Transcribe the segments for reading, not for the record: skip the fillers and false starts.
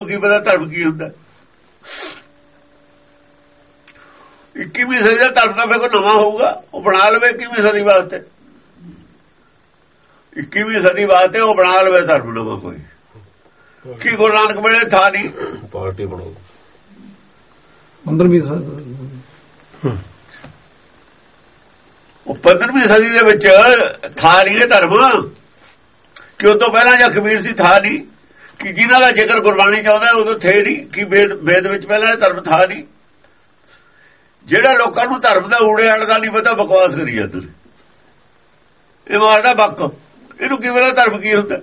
ਕੀ ਪਤਾ ਧਰਮ ਕੀ ਹੁੰਦਾ। 21ਵੀਂ ਸਦੀ ਦਾ ਧਰਮ ਦਾ ਫਿਰ ਕੋਈ ਨਵਾਂ ਹੋਊਗਾ, ਉਹ ਬਣਾ ਲਵੇ 21ਵੀਂ ਸਦੀ ਵਾਸਤੇ। 21ਵੀਂ ਸਦੀ ਵਾਸਤੇ ਉਹ ਬਣਾ ਲਵੇ ਧਰਮ ਨਵਾਂ ਕੋਈ। ਕੀ ਗੁਰੂ ਨਾਨਕ ਵੇਲੇ ਥਾ ਨਹੀਂ ਪਾਰਟੀ ਬਣਾਓ 15ਵੀਂ ਉਹ 15ਵੀਂ ਸਦੀ ਦੇ ਵਿੱਚ ਥਾ ਨਹੀਂ ਇਹ ਧਰਮ। ਕਿ ਉਹ ਤੋਂ ਪਹਿਲਾਂ ਜਾਂ ਕਬੀਰ ਸੀ ਥਾ ਨਹੀਂ, ਕਿ ਜਿਨ੍ਹਾਂ ਦਾ ਜ਼ਿਕਰ ਗੁਰਬਾਣੀ ਚਾਹੁੰਦਾ ਉਦੋਂ ਥੇ ਨਹੀਂ, ਕਿ ਵੇਦ ਵਿੱਚ ਪਹਿਲਾਂ ਇਹ ਧਰਮ ਥਾ ਨਹੀਂ। ਜਿਹੜਾ ਲੋਕਾਂ ਨੂੰ ਧਰਮ ਦਾ ਊੜੇ ਆੜ ਦਾ ਨਹੀਂ ਪਤਾ, ਬਕਵਾਸ ਕਰੀ ਜਾਂਦੇ ਨੇ। ਇਹ ਮਾਰਦਾ ਬੱਕ, ਇਹਨੂੰ ਕੀ ਪਤਾ ਧਰਮ ਕੀ ਹੁੰਦਾ।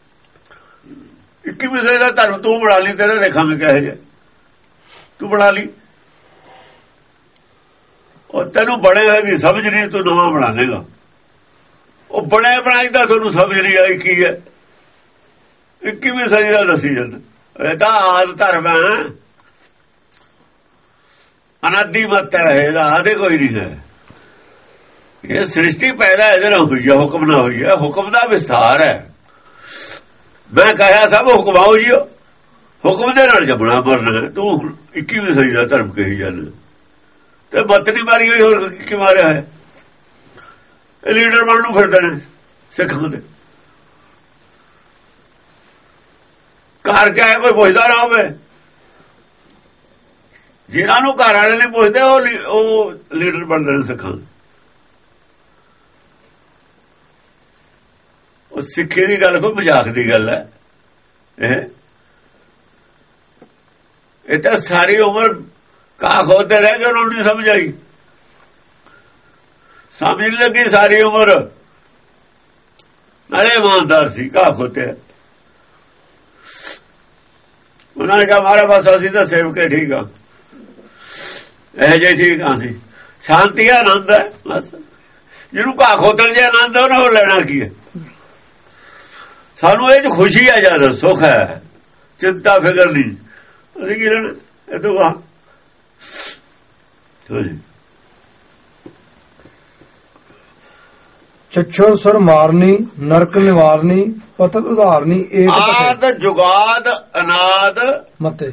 21ਵੀਂ ਸਦੀ ਦਾ ਧਰਮ ਤੂੰ ਬਣਾ ਲਈ, ਤੇਰੇ ਦੇਖਾਂਗੇ ਕਿਹੋ ਜਿਹਾ ਤੂੰ ਬਣਾ ਲਈ। ਉਹ ਤੈਨੂੰ ਬਣੇ ਹੋਏ ਦੀ ਸਮਝ ਨਹੀਂ, ਤੂੰ ਨਵਾਂ ਬਣਾ ਲੇਗਾ। ਉਹ ਬਣੇ ਬਣਾਈ ਦਾ ਤੁਹਾਨੂੰ ਸਮਝ ਨਹੀਂ ਆਈ ਕੀ ਹੈ। 21ਵੀਂ ਸਦੀ ਦਾ ਦੱਸੀ ਜਾਂਦਾ। ਇਹ ਤਾਂ ਆਦ ਧਰਮ ਹੈ, ਅਨਾਦੀ ਮਤ ਹੈ, ਇਹਦਾ ਆਦੇ ਕੋਈ ਨਹੀਂ ਹੈ। ਇਹ ਸ੍ਰਿਸ਼ਟੀ ਪੈਦਾ ਇਹਦੇ ਨਾਲ ਹੋਈ ਹੈ, ਹੁਕਮ ਨਾਲ ਹੋਈ ਹੈ। ਹੁਕਮ ਦਾ ਵਿਸਥਾਰ ਹੈ। ਮੈਂ ਕਹਿਆ ਸਭ ਹੁਕਮਾਓ ਜੀ, ਹੁਕਮ ਦੇ ਨਾਲ ਜੰਮਣਾ ਮਰਨਾ। ਤੂੰ 21ਵੀਂ ਸਦੀ ਦਾ ਧਰਮ ਕਹੀ ਜਾਂਦਾ ਤੇ ਮੱਤ ਨਹੀਂ ਮਾਰੀ ਹੋਈ, ਹੋਰ ਕੀ ਮਾਰਿਆ ਹੈ। ਇਹ ਲੀਡਰ ਬਣਨ ਨੂੰ ਫਿਰਦੇ ਨੇ ਸਿੱਖਾਂ ਦੇ। ਘਰ ਕੇ ਆਏ ਕੋਈ ਪੁੱਛਦਾ ਨਾ ਹੋਵੇ। ਜਿਨ੍ਹਾਂ ਨੂੰ ਘਰ ਵਾਲੇ ਨਹੀਂ ਪੁੱਛਦੇ ਉਹ ਲੀਡਰ ਬਣਦੇ ਨੇ ਸਿੱਖਾਂ। ਉਹ ਸਿੱਖੀ ਦੀ ਗੱਲ ਕੋਈ ਮਜ਼ਾਕ ਦੀ ਗੱਲ ਹੈ। ਇਹ ਤਾਂ ਸਾਰੀ ਉਮਰ ਕਾਹ ਖੋਦੇ ਰਹਿ ਗਏ, ਉਹਨਾਂ ਨੂੰ ਨਹੀਂ ਸਮਝ ਆਈ। ਸਮਝ ਨਹੀਂ ਲੱਗੀ ਸਾਰੀ ਉਮਰ। ਨਾਲੇ ਇਮਾਨਦਾਰ ਸੀ, ਕਾਹ ਖੋਤੇ। ਉਹਨਾਂ ਨੇ ਕਿਹਾ ਹਮਾਰੇ ਪਾਸ ਅਸੀਂ ਤਾਂ ਸੇਵਕੇ ਠੀਕ ਆ, ਇਹ ਜੇ ਠੀਕ ਆ ਸੀ। ਸ਼ਾਂਤੀ ਆਨੰਦ ਹੈ ਬਸ। ਜਿਹਨੂੰ ਘਾਹ ਖੋਤਣ ਜੇ ਆਨੰਦ ਉਹਨਾਂ ਨੂੰ ਲੈਣਾ ਕੀ ਹੈ। ਸਾਨੂੰ ਇਹ ਚ ਖੁਸ਼ੀ ਆ, ਜ਼ਿਆਦਾ ਸੁੱਖ ਹੈ, ਚਿੰਤਾ ਫਿਕਰ ਨਹੀਂ। ਅਸੀਂ ਕੀ ਲੈਣਾ ਇਹ ਤੋਂ ਕਹਾ। ਚੱਛੜ ਸੁਰ ਮਾਰਨੀ ਨਰਕ ਨਿਵਾਰਨੀ ਪਤਕ ਉਧਾਰਨੀ ਏਕ ਆਦ ਜੁਗਾਦ ਅਨਾਦ ਮਤੇ।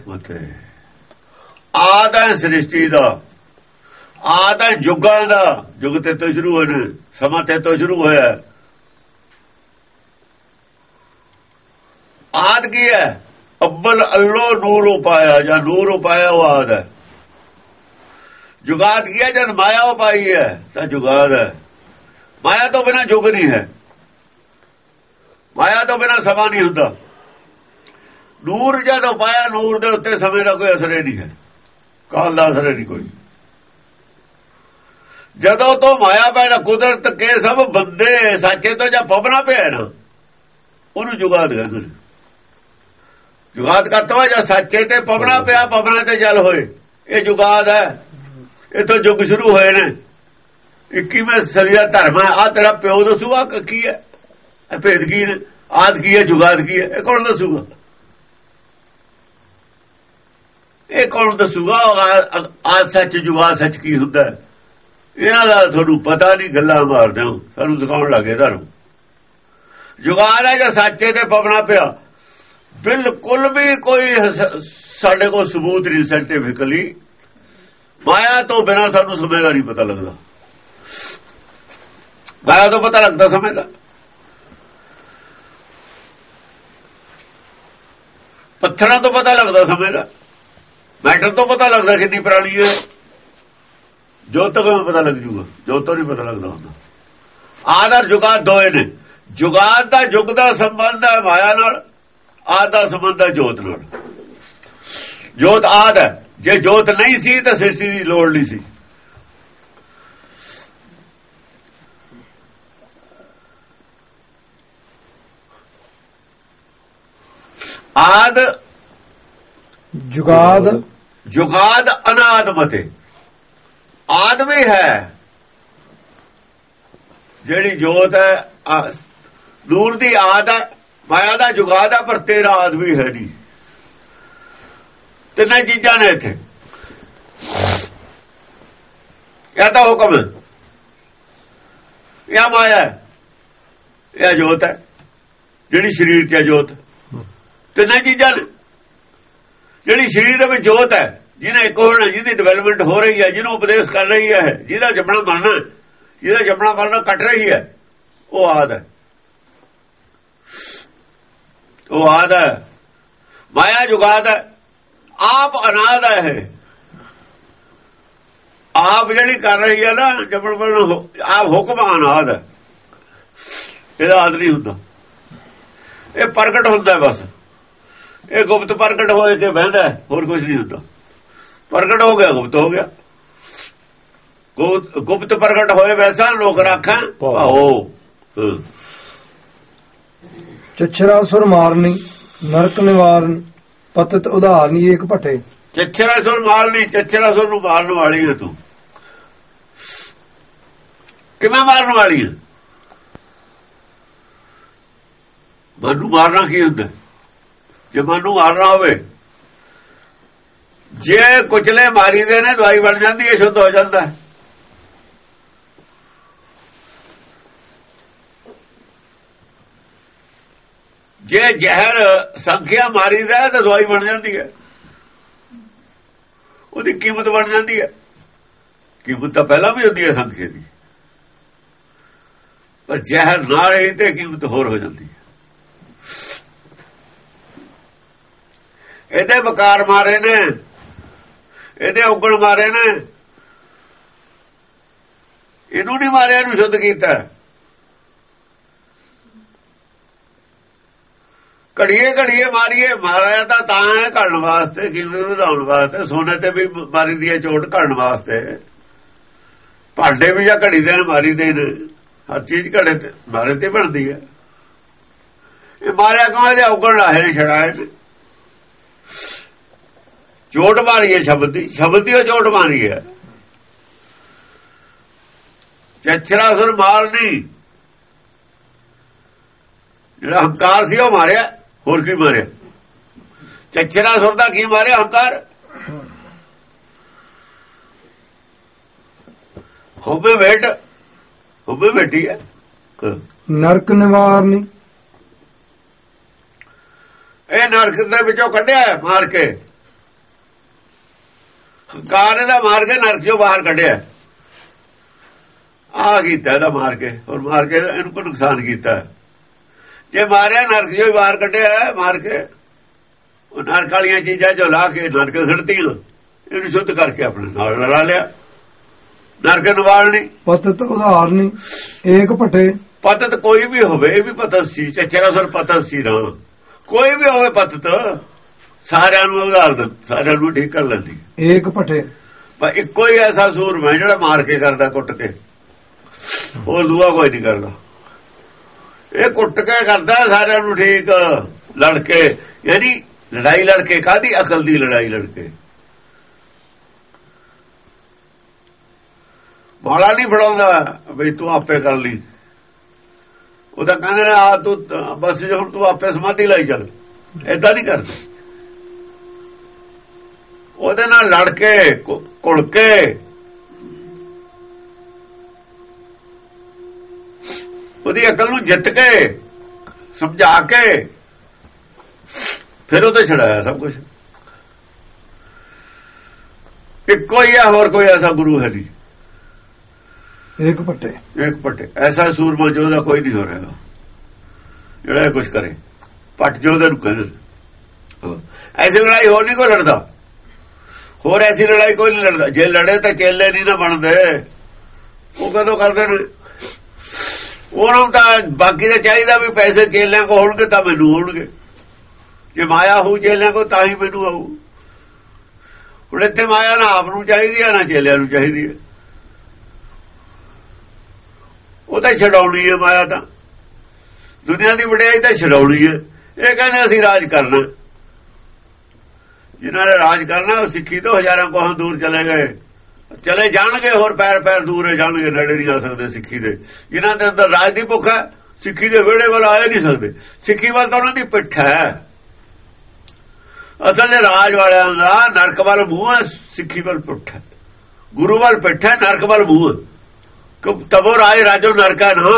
ਆਦ ਹੈ ਸ੍ਰਿਸ਼ਟੀ ਦਾ, ਆਦ ਹੈ ਜੁਗਾਂ ਦਾ। ਜੁਗ ਤੇ ਤੋਂ ਸ਼ੁਰੂ ਹੋਏ ਨੇ, ਸਮਾਂ ਤੇ ਤੋਂ ਸ਼ੁਰੂ ਹੋਇਆ। ਆਦ ਕੀ ਹੈ? ਅੱਬਲ ਅੱਲੋ ਨੂਰ ਉਪਾਇਆ, ਜਾਂ ਨੂਰ ਉਪਾਇਆ ਉਹ ਆਦ ਹੈ। ਜੁਗਾਦ ਕੀ ਹੈ? ਜਦ ਮਾਇਆ ਉਪਾਈ ਹੈ ਤਾਂ ਜੁਗਾਦ ਹੈ। ਮਾਇਆ ਤੋਂ ਬਿਨਾਂ ਜੁਗ ਨਹੀਂ ਹੈ, ਮਾਇਆ ਤੋਂ ਬਿਨਾਂ ਸਮਾਂ ਨਹੀਂ ਹੁੰਦਾ। ਨੂਰ ਜਦ ਉਪਾਇਆ, ਨੂਰ ਦੇ ਉੱਤੇ ਸਮੇਂ ਦਾ ਕੋਈ ਅਸਰ ਨਹੀਂ ਹੈ, ਕਾਲ ਦਾ ਅਸਰ ਨਹੀਂ ਕੋਈ। ਜਦੋਂ ਤੋਂ ਮਾਇਆ ਪੈਦਾ, ਕੁਦਰਤ ਕੇ ਸਭ ਬੰਦੇ ਸਾਚੇ ਤੋਂ ਜਾਂ ਪਵਨਾ ਪਿਆ ਨਾ, ਉਹਨੂੰ ਜੁਗਾਦ ਕਹਿੰਦੇ ਨੇ। ਜੁਗਾਦ ਕਰਤਾ ਜਾਂ ਸਾਚੇ ਤੇ ਪਵਨਾ ਪਿਆ, ਪਵਨਾ ਤੇ ਜਲ ਹੋਏ, ਇਹ ਜੁਗਾਦ ਹੈ। ਇੱਥੋਂ ਯੁੱਗ ਸ਼ੁਰੂ ਹੋਏ ਨੇ। 21ਵੀਂ ਸਦੀ ਦਾ ਧਰਮ ਹੈ। ਆ ਤੇਰਾ ਪਿਓ ਦੱਸੂਗਾ ਕੀ ਹੈ, ਇਹ ਭੇਦ ਕੀ ਨੇ, ਆਦ ਕੀ ਹੈ, ਜੁਗਾਦ ਕੀ ਹੈ, ਇਹ ਕੌਣ ਦੱਸੂਗਾ? ਇਹ ਕੌਣ ਦੱਸੂਗਾ? ਆਦ ਸੱਚ, ਜੁਗਾਦ ਸੱਚ ਕੀ ਹੁੰਦਾ? ਇਹਨਾਂ ਦਾ ਤੁਹਾਨੂੰ ਪਤਾ ਨਹੀਂ, ਗੱਲਾਂ ਮਾਰਦੇ ਹੋ, ਸਾਨੂੰ ਦਿਖਾਉਣ ਲੱਗੇ ਧਰਮ। ਜੁਗਾਦ ਹੈ ਜਾਂ ਸਾਚੇ ਤੇ ਪਵਨਾ ਪਿਆ। ਬਿਲਕੁਲ ਵੀ ਕੋਈ ਸਾਡੇ ਕੋਲ ਸਬੂਤ ਨਹੀਂ ਸਾਇੰਟੀਫਿਕਲੀ। ਮਾਇਆ ਤੋਂ ਬਿਨਾਂ ਸਾਨੂੰ ਸਮੇਂ ਦਾ ਨਹੀਂ ਪਤਾ ਲੱਗਦਾ। ਮਾਇਆ ਤੋਂ ਪਤਾ ਲੱਗਦਾ ਸਮੇਂ ਦਾ। ਪੱਥਰਾਂ ਤੋਂ ਪਤਾ ਲੱਗਦਾ ਸਮੇਂ ਦਾ। ਮੈਟਰ ਤੋਂ ਪਤਾ ਲੱਗਦਾ ਕਿੰਨੀ ਪੁਰਾਣੀ ਹੈ। ਜੋਤ ਤੋਂ ਪਤਾ ਲੱਗ ਜੂਗਾ, ਜੋਤ ਤੋਂ ਨਹੀਂ ਪਤਾ ਲੱਗਦਾ ਹੁੰਦਾ। ਆਦਰ ਜੁਗਾਦ ਦੋਏ ਨੇ। ਜੁਗਾਦ ਦਾ ਯੁੱਗ ਦਾ ਸੰਬੰਧ ਹੈ ਮਾਇਆ ਨਾਲ, ਆਦ ਦਾ ਸੰਬੰਧ ਹੈ ਜੋਤ ਨਾਲ। ਜੋਤ ਆਦ ਹੈ। ਜੇ ਜੋਤ ਨਹੀਂ ਸੀ ਤਾਂ ਸ੍ਰਿਸ਼ਟੀ ਦੀ ਲੋੜ ਨਹੀਂ ਸੀ। ਆਦ ਜੁਗਾਦ, ਜੁਗਾਦ ਅਨਾਦ ਮਤੇ। ਆਦ ਵੀ ਹੈ, ਜਿਹੜੀ ਜੋਤ ਹੈ ਨੂਰ ਦੀ ਆਦ ਹੈ, ਮਾਇਆ ਦਾ ਜੁਗਾਦ ਹੈ, ਪਰ ਤੇਰਾ ਆਦ ਵੀ ਹੈ ਨਹੀਂ। ਤਿੰਨਾਂ ਚੀਜ਼ਾਂ ਨੇ ਇੱਥੇ। ਇਹ ਤਾਂ ਹੁਕਮ ਹੈ, ਇਹ ਮਾਇਆ ਹੈ, ਇਹ ਜੋਤ ਹੈ ਜਿਹੜੀ ਸਰੀਰ 'ਚ ਹੈ ਜੋਤ। ਤਿੰਨਾਂ ਚੀਜ਼ਾਂ ਨੇ। ਜਿਹੜੀ ਸਰੀਰ ਦੇ ਵਿੱਚ ਜੋਤ ਹੈ, ਜਿਹਨੇ ਇੱਕ ਹੋਣਾ, ਜਿਹਦੀ ਡਿਵੈਲਪਮੈਂਟ ਹੋ ਰਹੀ ਹੈ, ਜਿਹਨੂੰ ਉਪਦੇਸ਼ ਕਰ ਰਹੀ ਹੈ, ਜਿਹਦਾ ਜੰਮਣਾ ਮਰਨਾ, ਜਿਹਦਾ ਜੰਮਣਾ ਮਰਨਾ ਕੱਟ ਰਹੀ ਹੈ, ਉਹ ਆਦ ਹੈ। ਉਹ ਆਦ ਹੈ, ਮਾਇਆ ਜੁਗਾਦ ਹੈ, ਆਪ ਅਨਾਦ ਹੈ। ਆਪ ਜਿਹੜੀ ਕਰ ਰਹੀ ਹੈ ਨਾ ਜੰਮਣ ਮਰਨਾ, ਆਪ ਹੁਕਮ ਅਨਾਦ ਹੈ, ਇਹਦਾ ਆਦ ਨਹੀਂ ਹੁੰਦਾ। ਇਹ ਪ੍ਰਗਟ ਹੁੰਦਾ ਬਸ, ਇਹ ਗੁਪਤ ਪ੍ਰਗਟ ਹੋਏ ਕੇ ਬਹਿੰਦਾ, ਹੋਰ ਕੁਝ ਨਹੀਂ ਹੁੰਦਾ। ਪ੍ਰਗਟ ਹੋ ਗਿਆ, ਗੁਪਤ ਹੋ ਗਿਆ। ਗੁਪਤ ਪ੍ਰਗਟ ਹੋਏ ਵੈਸਾ ਲੋਕ ਰਾਖਾਂ ਭਾਓ। ਚਛਰਾਸੁਰ ਮਾਰਨੀ ਨਰਕ ਨਿਵਾਰਨ ਪਤਿਤ ਉਧਾਰਨੀ ਏਕ ਭਟੇ। ਚਛਰਾਸੁਰ ਮਾਰਨੀ, ਚਛਰਾਸੁਰ ਨੂੰ ਮਾਰਨ ਵਾਲੀ ਹੈ ਤੂੰ। ਕਿਵੇਂ ਮਾਰਨ ਵਾਲੀ ਹੈ? ਮਨ ਨੂੰ ਮਾਰਨਾ ਕੀ ਹੁੰਦਾ? ਜੇ ਮਨ ਨੂੰ ਮਾਰਨਾ ਹੋਵੇ, ਜੇ ਕੁਚਲੇ ਮਾਰੀ ਦੇ ਨੇ ਦਵਾਈ ਬਣ ਜਾਂਦੀ ਹੈ, ਸ਼ੁੱਧ ਹੋ ਜਾਂਦਾ ਹੈ। ਜੇ ਜ਼ਹਿਰ ਸੰਖਿਆ ਮਾਰੀ ਦਾ ਤਾਂ ਦਵਾਈ ਬਣ ਜਾਂਦੀ ਹੈ, ਉਹਦੀ ਕੀਮਤ ਬਣ ਜਾਂਦੀ ਹੈ। ਕੀਮਤ ਤਾਂ ਪਹਿਲਾਂ ਵੀ ਹੁੰਦੀ ਹੈ ਸੰਖਿਆ ਦੀ, ਪਰ ਜ਼ਹਿਰ ਨਾ ਰਹੀ ਤੇ ਕੀਮਤ ਹੋਰ ਹੋ ਜਾਂਦੀ ਹੈ। ਇਹਦੇ ਬਕਾਰ ਮਾਰੇ ਨੇ, ਇਹਦੇ ਉਗਣ ਮਾਰੇ ਨੇ, ਇਹਨੂੰ ਨਹੀਂ ਮਾਰਿਆ, ਇਹਨੂੰ ਸ਼ੁੱਧ ਕੀਤਾ। ਘੜੀਏ ਘੜੀਏ ਮਾਰੀਏ, ਮਾਰਿਆ ਤਾਂ ਹੈ ਘੜਨ ਵਾਸਤੇ, ਕੀਮਤ ਵਧਾਉਣ ਵਾਸਤੇ। ਸੋਨੇ ਤੇ ਵੀ ਮਾਰੀ ਦੀ ਹੈ ਚੋਟ ਘੜਨ ਵਾਸਤੇ, ਭਾਂਡੇ ਵੀ ਜਾਂ ਘੜੀ ਦੇ ਮਾਰੀ ਦੇ ਨੇ, ਹਰ ਚੀਜ਼ ਘੜੇ ਤੇ ਮਾਰੇ ਤੇ ਬਣਦੀ ਹੈ। ਇਹ ਮਾਰਿਆ ਕਿਉਂ? ਇਹਦੇ ਉਗਣ ਲਾਹੇ ਨੇ, ਛੜਾਏ ਨੇ। ਚੋਟ ਮਾਰੀ ਹੈ ਸ਼ਬਦ ਦੀ, ਸ਼ਬਦ ਦੀ ਉਹ ਚੋਟ ਮਾਰੀ ਹੈ। ਚਛਰਾਸੁਰ ਮਾਰਨੀ, ਜਿਹੜਾ ਹੰਕਾਰ ਸੀ ਉਹ ਮਾਰਿਆ, ਹੋਰ ਕੀ ਮਾਰਿਆ? ਚਛਰਾਸੁਰ ਦਾ ਕੀ ਮਾਰਿਆ? ਹੰਕਾਰ। ਹੋਵੇ ਵੇਟ, ਹੋਵੇ ਬੇਟੀ ਹੈ। ਨਰਕ ਨਿਵਾਰਨੀ, ਇਹ ਨਰਕ ਦੇ ਵਿੱਚੋਂ ਕੱਢਿਆ ਮਾਰ ਕੇ, ਹੰਕਾਰ ਇਹਦਾ ਮਾਰ ਕੇ ਨਰਕ ਚੋਂ ਬਾਹਰ ਕੱਢਿਆ। ਆ ਕੀਤਾ ਇਹਦਾ ਮਾਰ ਕੇ, ਹੋਰ ਮਾਰ ਕੇ ਇਹਨੂੰ ਕੋਈ ਨੁਕਸਾਨ ਕੀਤਾ। ਜੇ ਮਾਰਿਆ ਨਰਕ ਚੋਂ ਬਾਹਰ ਕੱਢਿਆ, ਮਾਰ ਕੇ ਉਹ ਨਰਕ ਵਾਲੀਆਂ ਚੀਜ਼ਾਂ ਚੋਂ ਲਾ ਕੇ ਨਰਕ ਸੜਤੀਆਂ, ਇਹਨੂੰ ਸ਼ੁੱਧ ਕਰਕੇ ਆਪਣੇ ਨਾਲ ਲੜਾ ਲਿਆ। ਨਰਕ ਨਿਵਾਰਨੀ, ਪਤਿਤ ਉਧਾਰਨੀ ਏਕ ਭਟੇ। ਪਤਿਤ ਕੋਈ ਵੀ ਹੋਵੇ, ਇਹ ਵੀ ਪਤਿਤ ਸੀ, ਚਛਰਾਸੁਰ ਪਤਿਤ ਸੀ ਨਾ। ਕੋਈ ਵੀ ਹੋਵੇ ਪਤਿਤ, ਸਾਰਿਆਂ ਨੂੰ ਉਧਾਰ ਦੇ, ਸਾਰਿਆਂ ਨੂੰ ਠੀਕ ਕਰ ਲੈਂਦੀ। ਏਕ ਭਟੇ, ਪਰ ਇੱਕੋ ਹੀ ਐਸਾ ਸੂਰਮਾ ਜਿਹੜਾ ਮਾਰ ਕੇ ਕਰਦਾ, ਕੁੱਟ ਕੇ। ਉਹ ਦੂਆ ਕੋਈ ਨਹੀਂ ਕਰਦਾ, ਇਹ ਕੁੱਟ ਕੇ ਕਰਦਾ ਸਾਰਿਆਂ ਨੂੰ ਠੀਕ, ਲੜ ਕੇ। ਯਾਨੀ ਲੜਾਈ ਲੜ ਕੇ, ਕਾਹਦੀ? ਅਕਲ ਦੀ ਲੜਾਈ ਲੜ ਕੇ। ਬਾਲਾ ਨਹੀਂ ਫੜਾਉਂਦਾ ਬਈ ਤੂੰ ਆਪੇ ਕਰ ਲਈ। ਉਹ ਤਾਂ ਕਹਿੰਦੇ ਨੇ ਆ ਤੂੰ ਬਸ ਜੇ ਹੁਣ ਤੂੰ ਆਪੇ ਸਮਾਧੀ ਲਈ ਚੱਲ, ਏਦਾਂ ਨਹੀਂ ਕਰਦੇ। ਉਹਦੇ ਨਾਲ ਲੜ ਕੇ, ਘੁਲ ਕੇ, ਉਹਦੀ ਅਕਲ ਨੂੰ ਜਿੱਤ ਕੇ, ਸਮਝਾ ਕੇ, ਫਿਰ ਉਹਦੇ ਛੜਾਇਆ ਸਭ ਕੁਝ। ਇੱਕੋ ਹੀ ਆ, ਹੋਰ ਕੋਈ ਐਸਾ ਗੁਰੂ ਹੈ ਨਹੀਂ। ਏਕ ਭਟੇ, ਇੱਕ ਭਟੇ, ਐਸਾ ਸੂਰਮਾ ਜੋਧਾ ਕੋਈ ਨਹੀਂ ਹੋ ਰਿਹਾ ਜਿਹੜਾ ਕੁਝ ਕਰੇ। ਭੱਟ ਜੋਧੇ ਨੂੰ ਕਹਿੰਦੇ। ਐਸੀ ਲੜਾਈ ਹੋਰ ਨਹੀਂ ਕੋਈ ਲੜਦਾ, ਹੋਰ ਐਸੀ ਲੜਾਈ ਕੋਈ ਨਹੀਂ ਲੜਦਾ। ਜੇ ਲੜੇ ਤਾਂ ਚੇਲੇ ਨਹੀਂ ਨਾ ਬਣਦੇ, ਉਹ ਕਦੋਂ ਕਰਦੇ ਨੇ? ਉਹਨਾਂ ਤਾਂ ਬਾਕੀ ਦਾ ਚਾਹੀਦਾ ਵੀ ਪੈਸੇ ਚੇਲਿਆਂ ਕੋ ਹੋਣਗੇ ਤਾਂ ਮੈਨੂੰ ਹੋਣਗੇ, ਜੇ ਮਾਇਆ ਹੋਊ ਚੇਲਿਆਂ ਕੋ ਤਾਂ ਹੀ ਮੈਨੂੰ ਆਊ। ਹੁਣ ਇੱਥੇ ਮਾਇਆ ਨਾ ਆਪ ਨੂੰ ਚਾਹੀਦੀ ਹੈ, ਨਾ ਚੇਲਿਆਂ ਨੂੰ ਚਾਹੀਦੀ ਹੈ। ਉਹ ਤਾਂ ਛਡਾਉਣੀ ਹੈ ਮਾਇਆ, ਤਾਂ ਦੁਨੀਆ ਦੀ ਵਡਿਆਈ ਤਾਂ ਛਡਾਉਣੀ ਹੈ। ਇਹ ਕਹਿੰਦੇ ਅਸੀਂ ਰਾਜ ਕਰਨਾ। ਜਿਨ੍ਹਾਂ ਨੇ ਰਾਜ ਕਰਨਾ ਉਹ ਸਿੱਖੀ ਤੋਂ ਹਜ਼ਾਰਾਂ ਕੋਹਾਂ ਦੂਰ ਚਲੇ ਗਏ, ਚਲੇ ਜਾਣਗੇ, ਹੋਰ ਪੈਰ ਪੈਰ ਦੂਰ ਜਾਣਗੇ, ਨੇੜੇ ਨਹੀਂ ਆ ਸਕਦੇ ਸਿੱਖੀ ਦੇ। ਜਿਨ੍ਹਾਂ ਦੇ ਅੰਦਰ ਰਾਜ ਦੀ ਭੁੱਖ ਹੈ, ਸਿੱਖੀ ਦੇ ਵਿਹੜੇ ਵੱਲ ਆ ਨਹੀਂ ਸਕਦੇ। ਸਿੱਖੀ ਵੱਲ ਤਾਂ ਉਹਨਾਂ ਦੀ ਪਿੱਠ ਹੈ। ਅਸਲ ਰਾਜ ਵਾਲਿਆਂ ਦਾ ਨਰਕ ਵੱਲ ਮੂੰਹ ਹੈ, ਸਿੱਖੀ ਵੱਲ ਪਿੱਠ ਹੈ। ਗੁਰੂ ਵੱਲ ਪਿੱਠ ਹੈ, ਨਰਕ ਵੱਲ ਮੂੰਹ ਹੈ। ਤਬੋ ਰਾਜ ਰਾਜੋ ਨਰਕਾ ਨਾ।